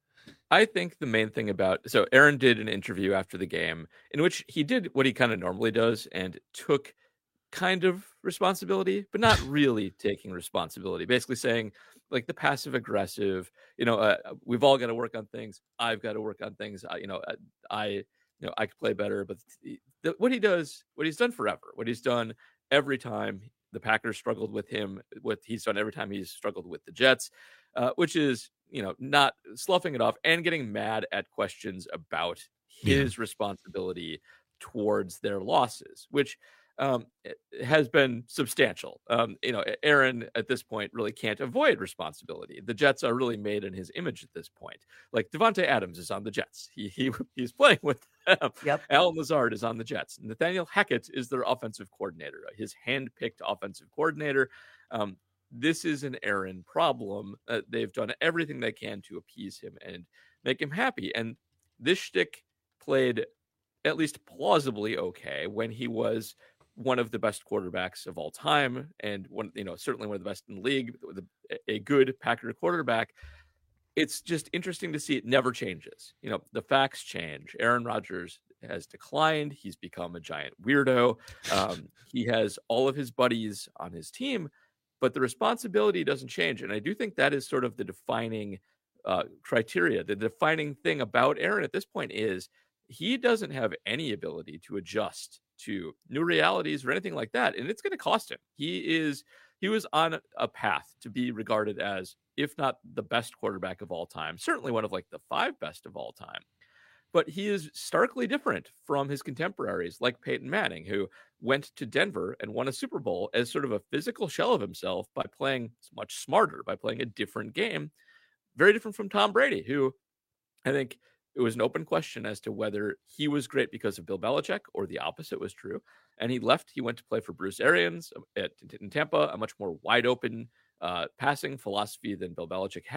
I think the main thing about, so Aaron did an interview after the game in which he did what he kind of normally does and took kind of responsibility, but not really taking responsibility. Basically saying, like, the passive aggressive, you know, uh, we've all got to work on things. I've got to work on things. I, you know, I, you know, I could play better. But the, what he does, what he's done forever, what he's done every time the Packers struggled with him, what he's done every time he's struggled with the Jets, uh, which is, you know, not sloughing it off and getting mad at questions about his yeah. responsibility towards their losses, which um, has been substantial. Um, you know, Aaron at this point really can't avoid responsibility. The Jets are really made in his image at this point. Like Devontae Adams is on the Jets. He, he he's playing with them. Yep. Alan Lazard is on the Jets. Nathaniel Hackett is their offensive coordinator, his hand-picked offensive coordinator. Um, This is an Aaron problem. Uh, they've done everything they can to appease him and make him happy. And this shtick played at least plausibly okay when he was one of the best quarterbacks of all time, and one, you know, certainly one of the best in the league, with a, a good Packer quarterback. It's just interesting to see it never changes. You know, the facts change. Aaron Rodgers has declined. He's become a giant weirdo. Um, he has all of his buddies on his team, but the responsibility doesn't change. And I do think that is sort of the defining uh, criteria. The defining thing about Aaron at this point is he doesn't have any ability to adjust to new realities or anything like that. And it's going to cost him. He is, he was on a path to be regarded as, if not the best quarterback of all time, certainly one of like the five best of all time. But he is starkly different from his contemporaries like Peyton Manning, who went to Denver and won a Super Bowl as sort of a physical shell of himself by playing much smarter, by playing a different game. Very different from Tom Brady, who I think it was an open question as to whether he was great because of Bill Belichick or the opposite was true. And he left. He went to play for Bruce Arians at, in Tampa, a much more wide open uh, passing philosophy than Bill Belichick had.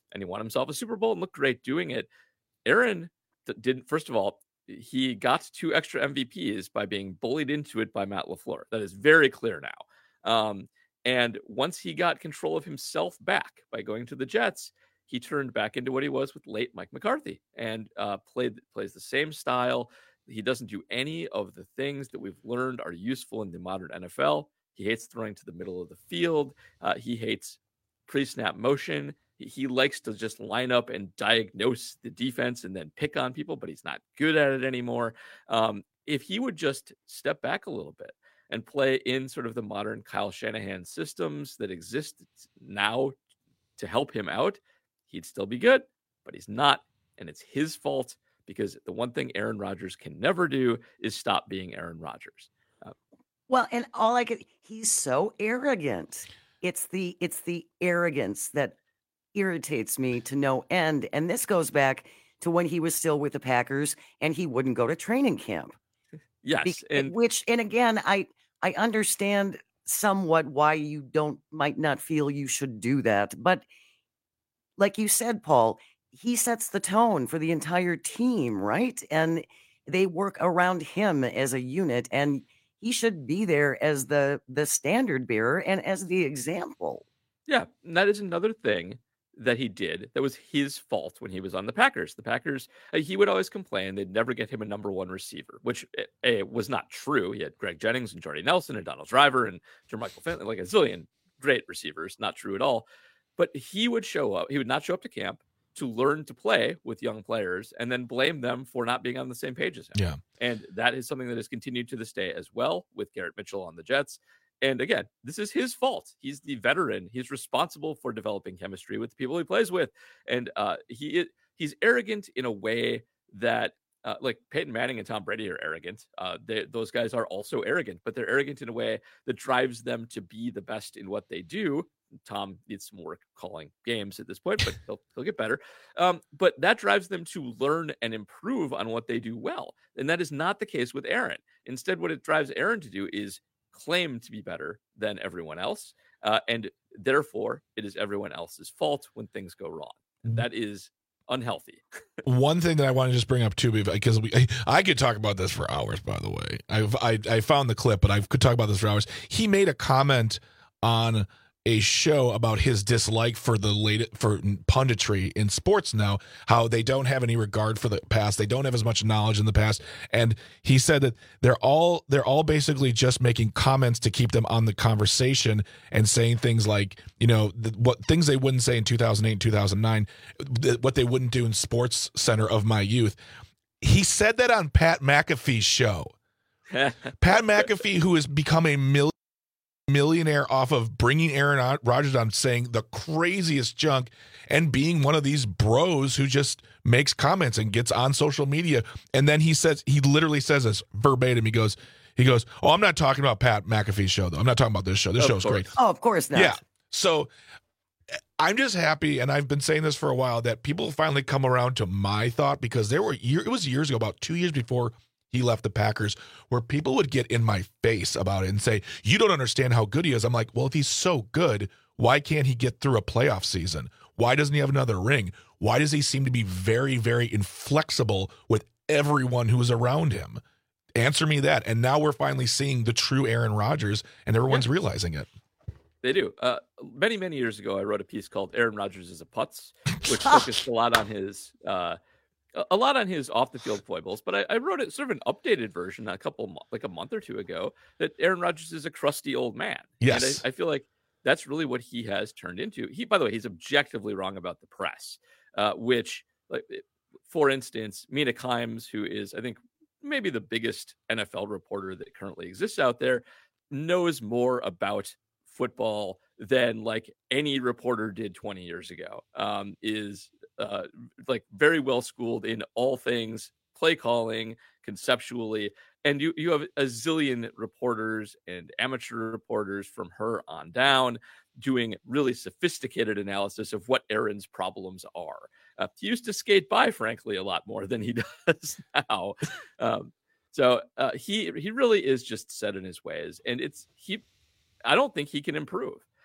and he won himself a Super Bowl and looked great doing it. Aaron didn't, first of all, he got two extra M V Ps by being bullied into it by Matt LaFleur. That is very clear now. Um, and once he got control of himself back by going to the Jets, he turned back into what he was with late Mike McCarthy and uh, played plays the same style. He doesn't do any of the things that we've learned are useful in the modern N F L. He hates throwing to the middle of the field. Uh, he hates pre-snap motion. He, he likes to just line up and diagnose the defense and then pick on people, but he's not good at it anymore. Um, if he would just step back a little bit and play in sort of the modern Kyle Shanahan systems that exist now to help him out, he'd still be good, but he's not, and it's his fault because the one thing Aaron Rodgers can never do is stop being Aaron Rodgers. Uh, well, and all I could, he's so arrogant. It's the it's the arrogance that irritates me to no end. And this goes back to when he was still with the Packers and he wouldn't go to training camp. Yes, Be- and which, and again, I I understand somewhat why you don't might not feel you should do that, but like you said, Paul, he sets the tone for the entire team, right? And they work around him as a unit, and he should be there as the the standard bearer and as the example. Yeah, and that is another thing that he did that was his fault when he was on the Packers. The Packers, uh, he would always complain they'd never get him a number one receiver, which A, was not true. He had Greg Jennings and Jordy Nelson and Donald Driver and Jermichael Finley, like a zillion great receivers. Not true at all. But he would show up. He would not show up to camp to learn to play with young players and then blame them for not being on the same page as him. Yeah. And that is something that has continued to this day as well with Garrett Mitchell on the Jets. And again, this is his fault. He's the veteran. He's responsible for developing chemistry with the people he plays with. And uh, he he's arrogant in a way that uh, like Peyton Manning and Tom Brady are arrogant. Uh, they, those guys are also arrogant, but they're arrogant in a way that drives them to be the best in what they do. Tom needs some work calling games at this point, but he'll, he'll get better. Um, but that drives them to learn and improve on what they do well. And that is not the case with Aaron. Instead, what it drives Aaron to do is claim to be better than everyone else. Uh, and therefore, it is everyone else's fault when things go wrong. And that is unhealthy. One thing that I want to just bring up too, because we, I, I could talk about this for hours, by the way. I've, I, I found the clip, but I could talk about this for hours. He made a comment on a show about his dislike for the late for punditry in sports now, how they don't have any regard for the past, they don't have as much knowledge in the past, and he said that they're all they're all basically just making comments to keep them on the conversation and saying things like, you know, the, what things they wouldn't say in two thousand eight and two thousand nine, what they wouldn't do in Sports Center of my youth. He said that on Pat McAfee's show. Pat McAfee, who has become a million millionaire off of bringing Aaron Rodgers on, saying the craziest junk and being one of these bros who just makes comments and gets on social media. And then he says, he literally says this verbatim. He goes, he goes, oh, I'm not talking about Pat McAfee's show, though. I'm not talking about this show. This show's great. Oh, of course not. Yeah. So I'm just happy, and I've been saying this for a while, that people finally come around to my thought, because there were year, it was years ago, about two years before he left the Packers, where people would get in my face about it and say, you don't understand how good he is. I'm like, well, if he's so good, why can't he get through a playoff season? Why doesn't he have another ring? Why does he seem to be very, very inflexible with everyone who is around him? Answer me that. And now we're finally seeing the true Aaron Rodgers, and everyone's yeah. realizing it. They do. Uh, many, many years ago, I wrote a piece called Aaron Rodgers is a Putz, which focused a lot on his uh, a lot on his off the field foibles. But I, I wrote it sort of an updated version a couple like a month or two ago, that Aaron Rodgers is a crusty old man. Yes, and I, I feel like that's really what he has turned into. He, by the way, he's objectively wrong about the press, uh, which, like, for instance, Mina Kimes, who is, I think, maybe the biggest N F L reporter that currently exists out there, knows more about football than like any reporter did twenty years ago. Um, is uh, like very well schooled in all things play calling conceptually. And you, you have a zillion reporters and amateur reporters from her on down doing really sophisticated analysis of what Aaron's problems are. Uh, he used to skate by, frankly, a lot more than he does now. Um, so uh, he he really is just set in his ways, and it's he. I don't think he can improve.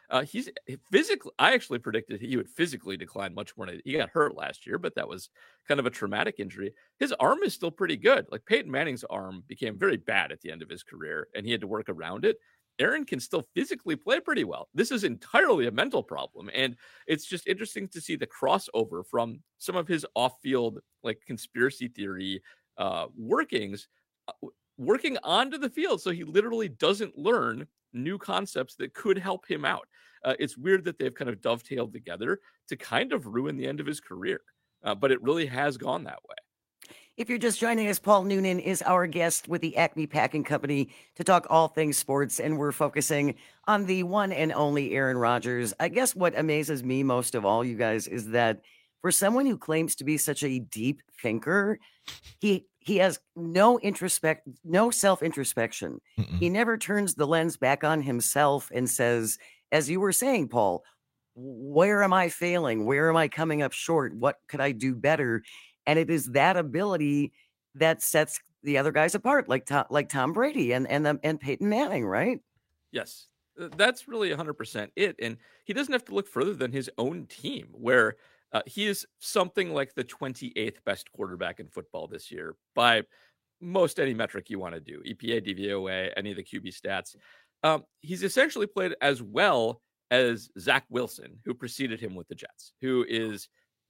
Uh, he's physically, I actually predicted he would physically decline much more. He got hurt last year, but that was kind of a traumatic injury. His arm is still pretty good. Like Peyton Manning's arm became very bad at the end of his career, and he had to work around it. Aaron can still physically play pretty well. This is entirely a mental problem. And it's just interesting to see the crossover from some of his off-field, like conspiracy theory uh, workings, uh, working onto the field. So he literally doesn't learn new concepts that could help him out. Uh, it's weird that they've kind of dovetailed together to kind of ruin the end of his career. Uh, but it really has gone that way. If you're just joining us, Paul Noonan is our guest with the Acme Packing Company to talk all things sports, and we're focusing on the one and only Aaron Rodgers. I guess what amazes me most of all, you guys, is that for someone who claims to be such a deep thinker, he he has no introspect, no self-introspection. Mm-mm. He never turns the lens back on himself and says, as you were saying, Paul, where am I failing? Where am I coming up short? What could I do better? And it is that ability that sets the other guys apart, like Tom, like Tom Brady and and um, and Peyton Manning, right? Yes, that's really one hundred percent it. And he doesn't have to look further than his own team, where uh, he is something like the twenty-eighth best quarterback in football this year by most any metric you want to do, E P A, D V O A, any of the Q B stats. Um, he's essentially played as well as Zach Wilson, who preceded him with the Jets, who is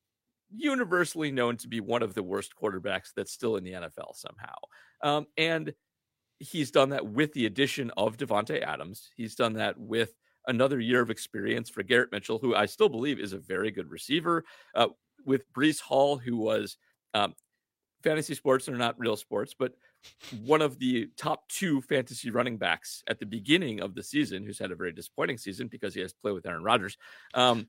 universally known to be one of the worst quarterbacks that's still in the N F L somehow. Um, and he's done that with the addition of Devontae Adams. He's done that with another year of experience for Garrett Mitchell, who I still believe is a very good receiver, uh, with Breece Hall, who was um, fantasy sports are not real sports, but one of the top two fantasy running backs at the beginning of the season, who's had a very disappointing season because he has to play with Aaron Rodgers. Um,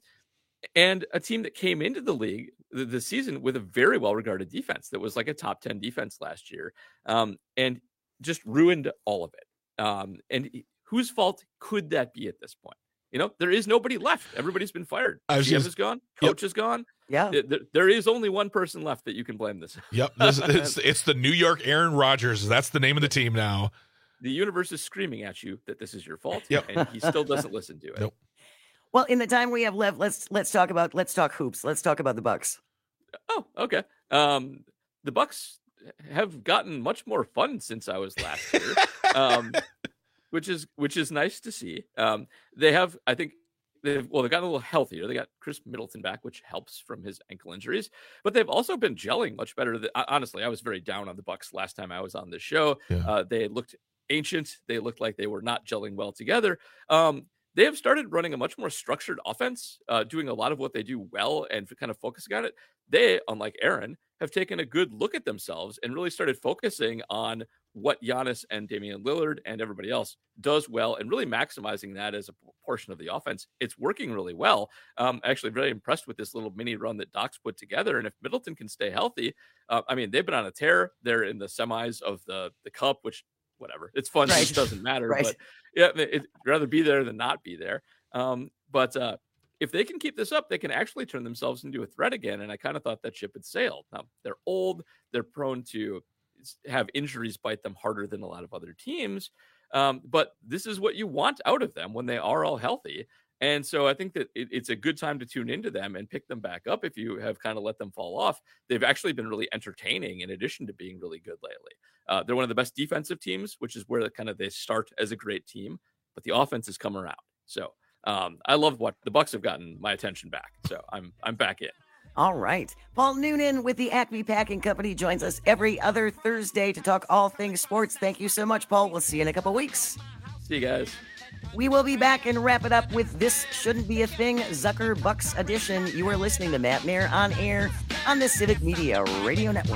And a team that came into the league, the, the season, with a very well-regarded defense that was like a top ten defense last year, um, and just ruined all of it. Um, and whose fault could that be at this point? You know, there is nobody left. Everybody's been fired. G M is gone. Coach yep. is gone. Yeah. There, there is only one person left that you can blame this. Yep. This, it's, it's the New York Aaron Rodgers. That's the name of the team now. The universe is screaming at you that this is your fault. Yep. And he still doesn't listen to it. Nope. Well, in the time we have left, let's let's talk about let's talk hoops. Let's talk about the Bucks. Oh, okay. Um, the Bucks have gotten much more fun since I was last here, um, which is which is nice to see. Um, they have, I think, they've well, they've gotten a little healthier. They got Chris Middleton back, which helps from his ankle injuries. But they've also been gelling much better. Than, honestly, I was very down on the Bucks last time I was on this show. Yeah. Uh, they looked ancient. They looked like they were not gelling well together. Um, They have started running a much more structured offense, uh, doing a lot of what they do well and kind of focusing on it. They, unlike Aaron, have taken a good look at themselves and really started focusing on what Giannis and Damian Lillard and everybody else does well and really maximizing that as a portion of the offense. It's working really well. Um, actually very impressed with this little mini run that Doc's put together. And if Middleton can stay healthy, uh, I mean, they've been on a tear. They're in the semis of the, the Cup, which whatever. It's fun. Right. It doesn't matter. Right. But yeah, it'd rather be there than not be there. Um, but uh, if they can keep this up, they can actually turn themselves into a threat again. And I kind of thought that ship had sailed. Now, they're old. They're prone to have injuries bite them harder than a lot of other teams. Um, but this is what you want out of them when they are all healthy. And so I think that it, it's a good time to tune into them and pick them back up if you have kind of let them fall off. They've actually been really entertaining in addition to being really good lately. Uh, they're one of the best defensive teams, which is where kind of they start as a great team, but the offense has come around. So um, I love what the Bucks have gotten my attention back. So I'm I'm back in. All right. Paul Noonan with the Acme Packing Company joins us every other Thursday to talk all things sports. Thank you so much, Paul. We'll see you in a couple weeks. See you guys. We will be back and wrap it up with This Shouldn't Be a Thing, Zucker Bucks edition. You are listening to Matt Mayer on air on the Civic Media Radio Network.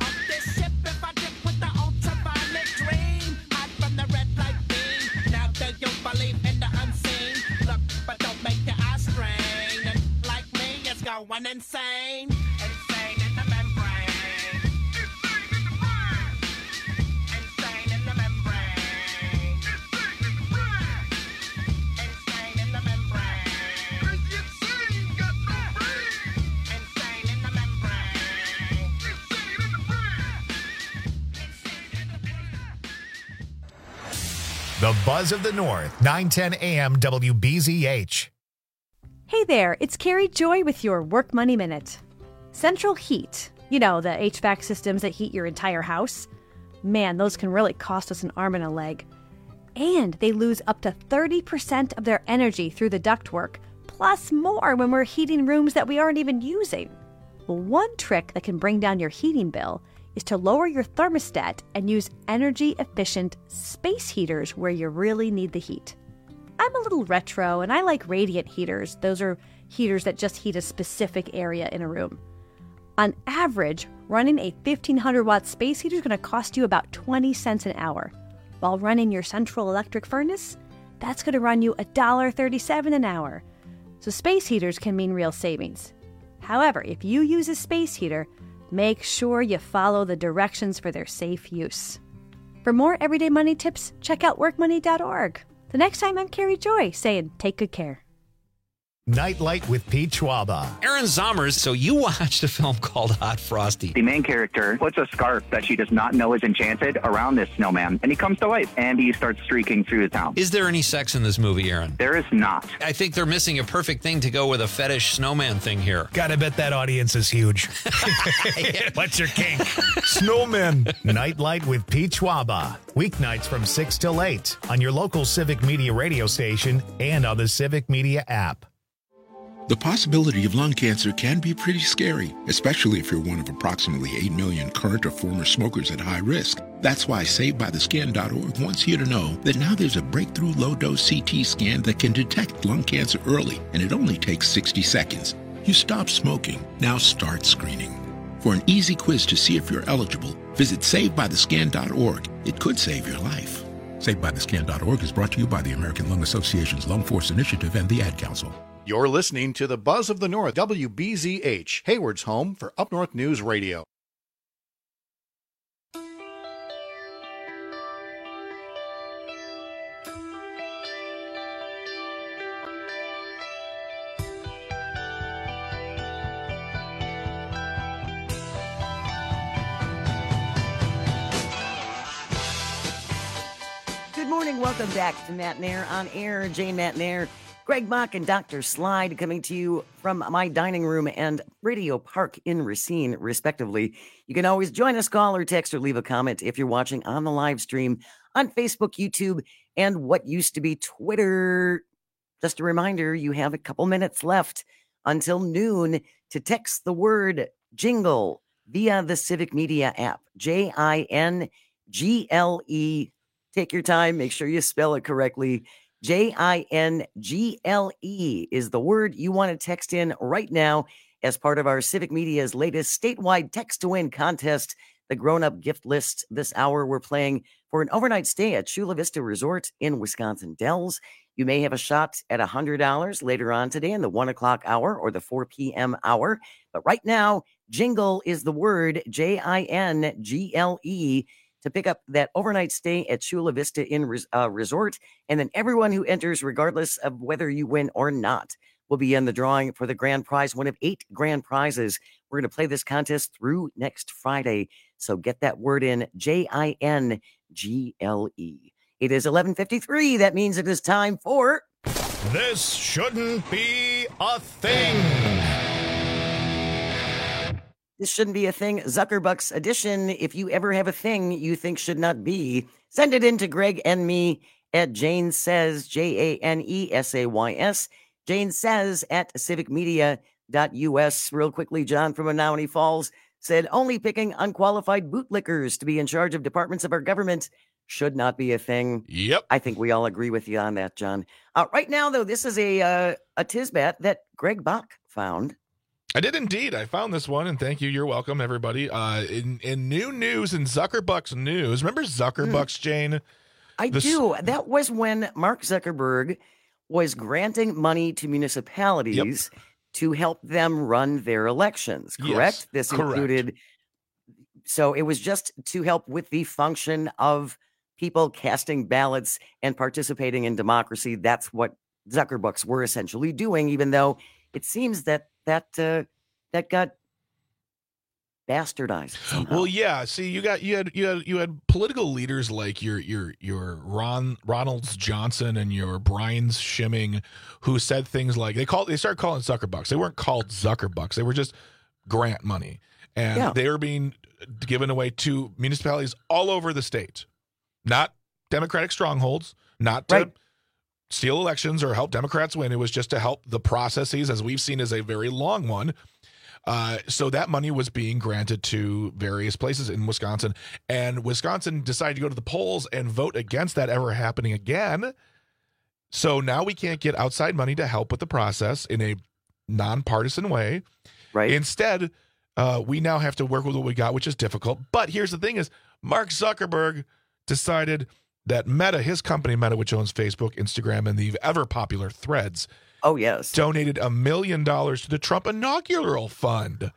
One insane, insane in the membrane, insane in the membrane, insane in the membrane, insane got no brain, insane in the membrane, insane in the brain, insane in the brain. The Buzz of the North, nine ten a.m. W B Z H. Hey there, it's Carrie Joy with your Work Money Minute. Central heat, you know, the H V A C systems that heat your entire house. Man, those can really cost us an arm and a leg. And they lose up to thirty percent of their energy through the ductwork, plus more when we're heating rooms that we aren't even using. Well, one trick that can bring down your heating bill is to lower your thermostat and use energy-efficient space heaters where you really need the heat. I'm a little retro, and I like radiant heaters. Those are heaters that just heat a specific area in a room. On average, running a fifteen hundred watt space heater is going to cost you about twenty cents an hour. While running your central electric furnace, that's going to run you one dollar thirty-seven an hour. So space heaters can mean real savings. However, if you use a space heater, make sure you follow the directions for their safe use. For more everyday money tips, check out work money dot org. The next time, I'm Carrie Joy saying take good care. Nightlight with Pete Schwaba. Aaron Zommers, so you watched a film called Hot Frosty. The main character puts a scarf that she does not know is enchanted around this snowman, and he comes to life, and he starts streaking through the town. Is there any sex in this movie, Aaron? There is not. I think they're missing a perfect thing to go with a fetish snowman thing here. Gotta bet that audience is huge. What's your kink? Snowmen. Nightlight with Pete Schwaba. Weeknights from six till eight on your local Civic Media radio station and on the Civic Media app. The possibility of lung cancer can be pretty scary, especially if you're one of approximately eight million current or former smokers at high risk. That's why Saved By The Skin dot org wants you to know that now there's a breakthrough low-dose C T scan that can detect lung cancer early, and it only takes sixty seconds. You stop smoking, now start screening. For an easy quiz to see if you're eligible, visit Saved By The Skin dot org. It could save your life. Saved By The Skin dot org is brought to you by the American Lung Association's Lung Force Initiative and the Ad Council. You're listening to the Buzz of the North, W B Z H, Hayward's home for Up North News Radio. Good morning. Welcome back to Matt Nair on Air. Jane Matt Nair. Greg Bach and Doctor Slide coming to you from my dining room and Radio Park in Racine, respectively. You can always join us, call or text or leave a comment if you're watching on the live stream on Facebook, YouTube, and what used to be Twitter. Just a reminder, you have a couple minutes left until noon to text the word jingle via the Civic Media app, J I N G L E. Take your time, make sure you spell it correctly. J I N G L E is the word you want to text in right now as part of our Civic Media's latest statewide text-to-win contest, the grown-up gift list. This hour, we're playing for an overnight stay at Chula Vista Resort in Wisconsin Dells. You may have a shot at one hundred dollars later on today in the one o'clock hour or the four p.m. hour. But right now, jingle is the word, J I N G L E, to pick up that overnight stay at Chula Vista Inn uh, Resort. And then everyone who enters, regardless of whether you win or not, will be in the drawing for the grand prize, one of eight grand prizes. We're going to play this contest through next Friday. So get that word in, J I N G L E. It is eleven fifty-three. That means it is time for... This shouldn't be a thing. This shouldn't be a thing. Zuckerbucks edition. If you ever have a thing you think should not be, send it in to Greg and me at Jane Says, J A N E S A Y S. Jane Says at civic media dot U S. Real quickly, John from Menominee Falls said, only picking unqualified bootlickers to be in charge of departments of our government should not be a thing. Yep. I think we all agree with you on that, John. Uh, right now, though, this is a, uh, a Tisbat that Greg Bach found. I did indeed. I found this one, and thank you. You're welcome, everybody. Uh, in, in new news, in Zuckerbucks news, remember Zuckerbucks, mm. Jane? I the, do. That was when Mark Zuckerberg was granting money to municipalities yep. to help them run their elections, correct? Yes, this correct. included, so it was just to help with the function of people casting ballots and participating in democracy. That's what Zuckerbucks were essentially doing, even though it seems that that uh, that got bastardized somehow. Well, yeah. See, you got you had you had you had political leaders like your your your Ron Ronald Johnson and your Brian Schimming, who said things like they called they started calling Zuckerbucks. They weren't called Zuckerbucks. They were just grant money, and Yeah. they were being given away to municipalities all over the state, not Democratic strongholds, not to Right. steal elections or help Democrats win. It was just to help the processes, as we've seen, is a very long one. Uh, so that money was being granted to various places in Wisconsin, and Wisconsin decided to go to the polls and vote against that ever happening again. So now we can't get outside money to help with the process in a nonpartisan way. Right. Instead, uh, we now have to work with what we got, which is difficult. But here's the thing is, Mark Zuckerberg decided that Meta, his company Meta, which owns Facebook, Instagram, and the ever-popular Threads, oh, yes, donated a million dollars to the Trump inaugural fund.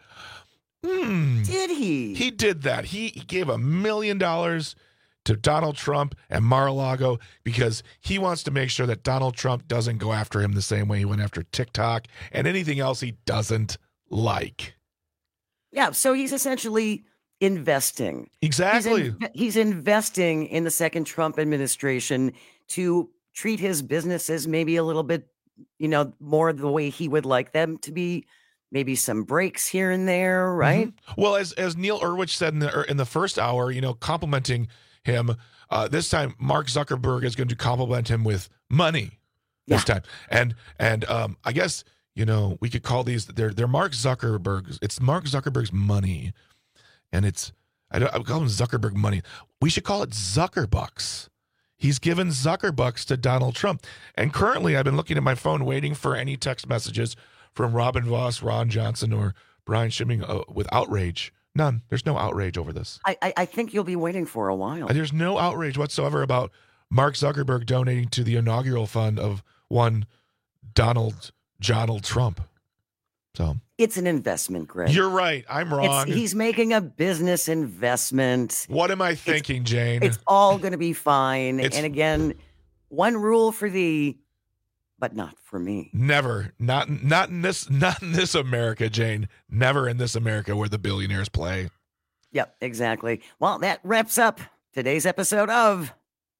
Hmm. Did he? He did that. He, he gave a million dollars to Donald Trump and Mar-a-Lago because he wants to make sure that Donald Trump doesn't go after him the same way he went after TikTok and anything else he doesn't like. Yeah, so he's essentially investing. Exactly. He's, in- he's investing in the second Trump administration to treat his businesses maybe a little bit, you know, more the way he would like them to be. Maybe some breaks here and there, right? Mm-hmm. Well, as as Neil Erwich said in the in the first hour, you know, complimenting him. Uh, this time, Mark Zuckerberg is going to compliment him with money. This Yeah. time, and and um, I guess you know we could call these they're they're Mark Zuckerberg's. It's Mark Zuckerberg's money, and it's I don't I would call him Zuckerberg money. We should call it Zuckerbucks. He's given Zuckerbucks to Donald Trump, and currently I've been looking at my phone waiting for any text messages from Robin Voss, Ron Johnson, or Brian Schimming uh, with outrage. None. There's no outrage over this. I, I I think you'll be waiting for a while. And there's no outrage whatsoever about Mark Zuckerberg donating to the inaugural fund of one Donald Donald Trump. So It's an investment, Greg. you're right. I'm wrong. It's, he's making a business investment. What am I thinking, Jane? It's all going to be fine. It's- And again, one rule for thee, but not for me. Never. Not not in this not in this America, Jane. Never in this America where the billionaires play. Yep, exactly. Well, that wraps up today's episode of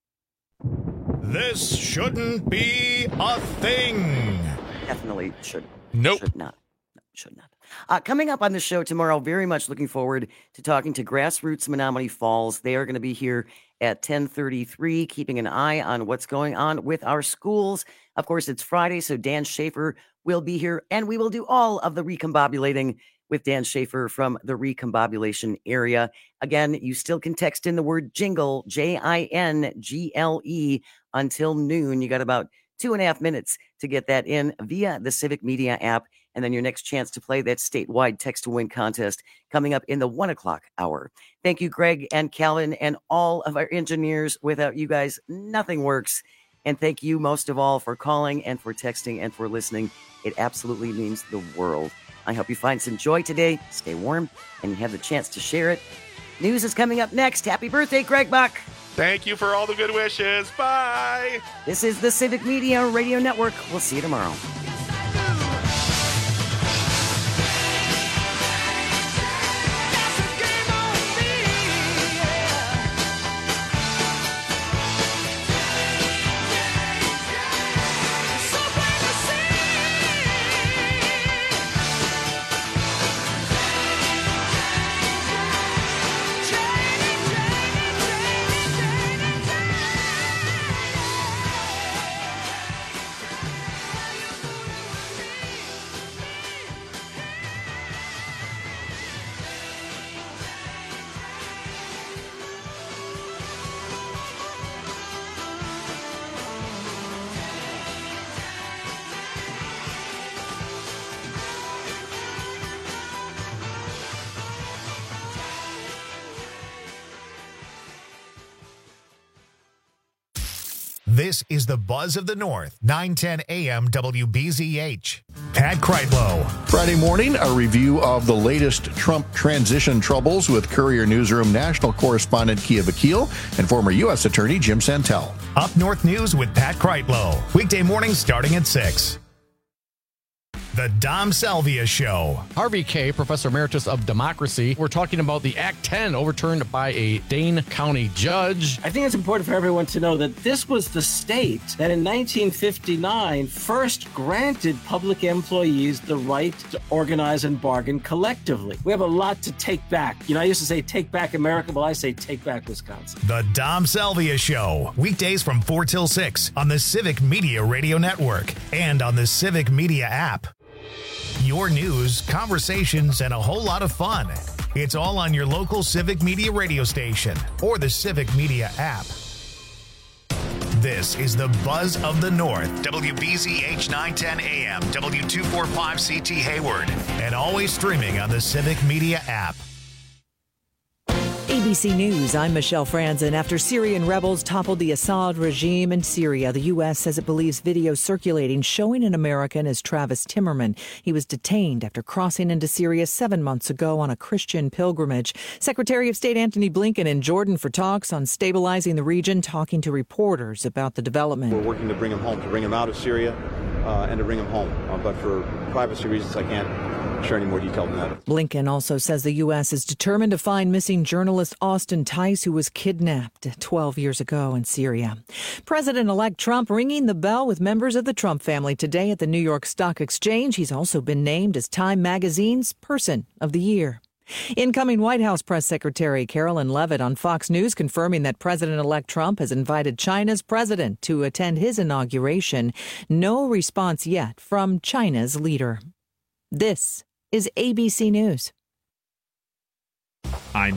This shouldn't be a thing. Definitely should. Nope. Should not. No, should not. Uh, coming up on the show tomorrow, very much looking forward to talking to Grassroots Menominee Falls. They are going to be here at ten thirty-three, keeping an eye on what's going on with our schools. Of course, it's Friday, so Dan Schaefer will be here, and we will do all of the recombobulating with Dan Schaefer from the recombobulation area. Again, you still can text in the word jingle, J I N G L E, until noon. You got about two and a half minutes to get that in via the Civic Media app. And then your next chance to play that statewide text to win contest coming up in the one o'clock hour. Thank you, Greg and Calvin and all of our engineers. Without you guys, nothing works. And thank you most of all for calling and for texting and for listening. It absolutely means the world. I hope you find some joy today. Stay warm and you have the chance to share it. News is coming up next. Happy birthday, Greg Buck. Thank you for all the good wishes. Bye. This is the Civic Media Radio Network. We'll see you tomorrow. This is the Buzz of the North, nine ten A M W B Z H. Pat Kreitlow. Friday morning, a review of the latest Trump transition troubles with Courier Newsroom national correspondent Kia Vakil and former U S Attorney Jim Santel. Up North News with Pat Kreitlow. Weekday mornings starting at six. The Dom Salvia Show. Harvey Kaye, Professor Emeritus of Democracy. We're talking about the Act ten overturned by a Dane County judge. I think it's important for everyone to know that this was the state that in nineteen fifty-nine first granted public employees the right to organize and bargain collectively. We have a lot to take back. You know, I used to say take back America. Well, I say take back Wisconsin. The Dom Salvia Show. Weekdays from four till six on the Civic Media Radio Network and on the Civic Media app. Your news, conversations, and a whole lot of fun. It's all on your local Civic Media radio station or the Civic Media app. This is the Buzz of the North, W B Z H nine ten A M, W two forty-five C T Hayward, and always streaming on the Civic Media app. A B C News, I'm Michelle Franzen. After Syrian rebels toppled the Assad regime in Syria, the U S says it believes video circulating showing an American as Travis Timmerman. He was detained after crossing into Syria seven months ago on a Christian pilgrimage. Secretary of State Antony Blinken in Jordan for talks on stabilizing the region, talking to reporters about the development. We're working to bring him home, to bring him out of Syria uh, and to bring him home. Uh, but for privacy reasons, I can't share any more detail than that. Blinken also says the U S is determined to find missing journalist Austin Tice, who was kidnapped twelve years ago in Syria. President-elect Trump ringing the bell with members of the Trump family today at the New York Stock Exchange. He's also been named as Time Magazine's Person of the Year. Incoming White House Press Secretary Carolyn Leavitt on Fox News confirming that President-elect Trump has invited China's president to attend his inauguration. No response yet from China's leader. This is A B C News.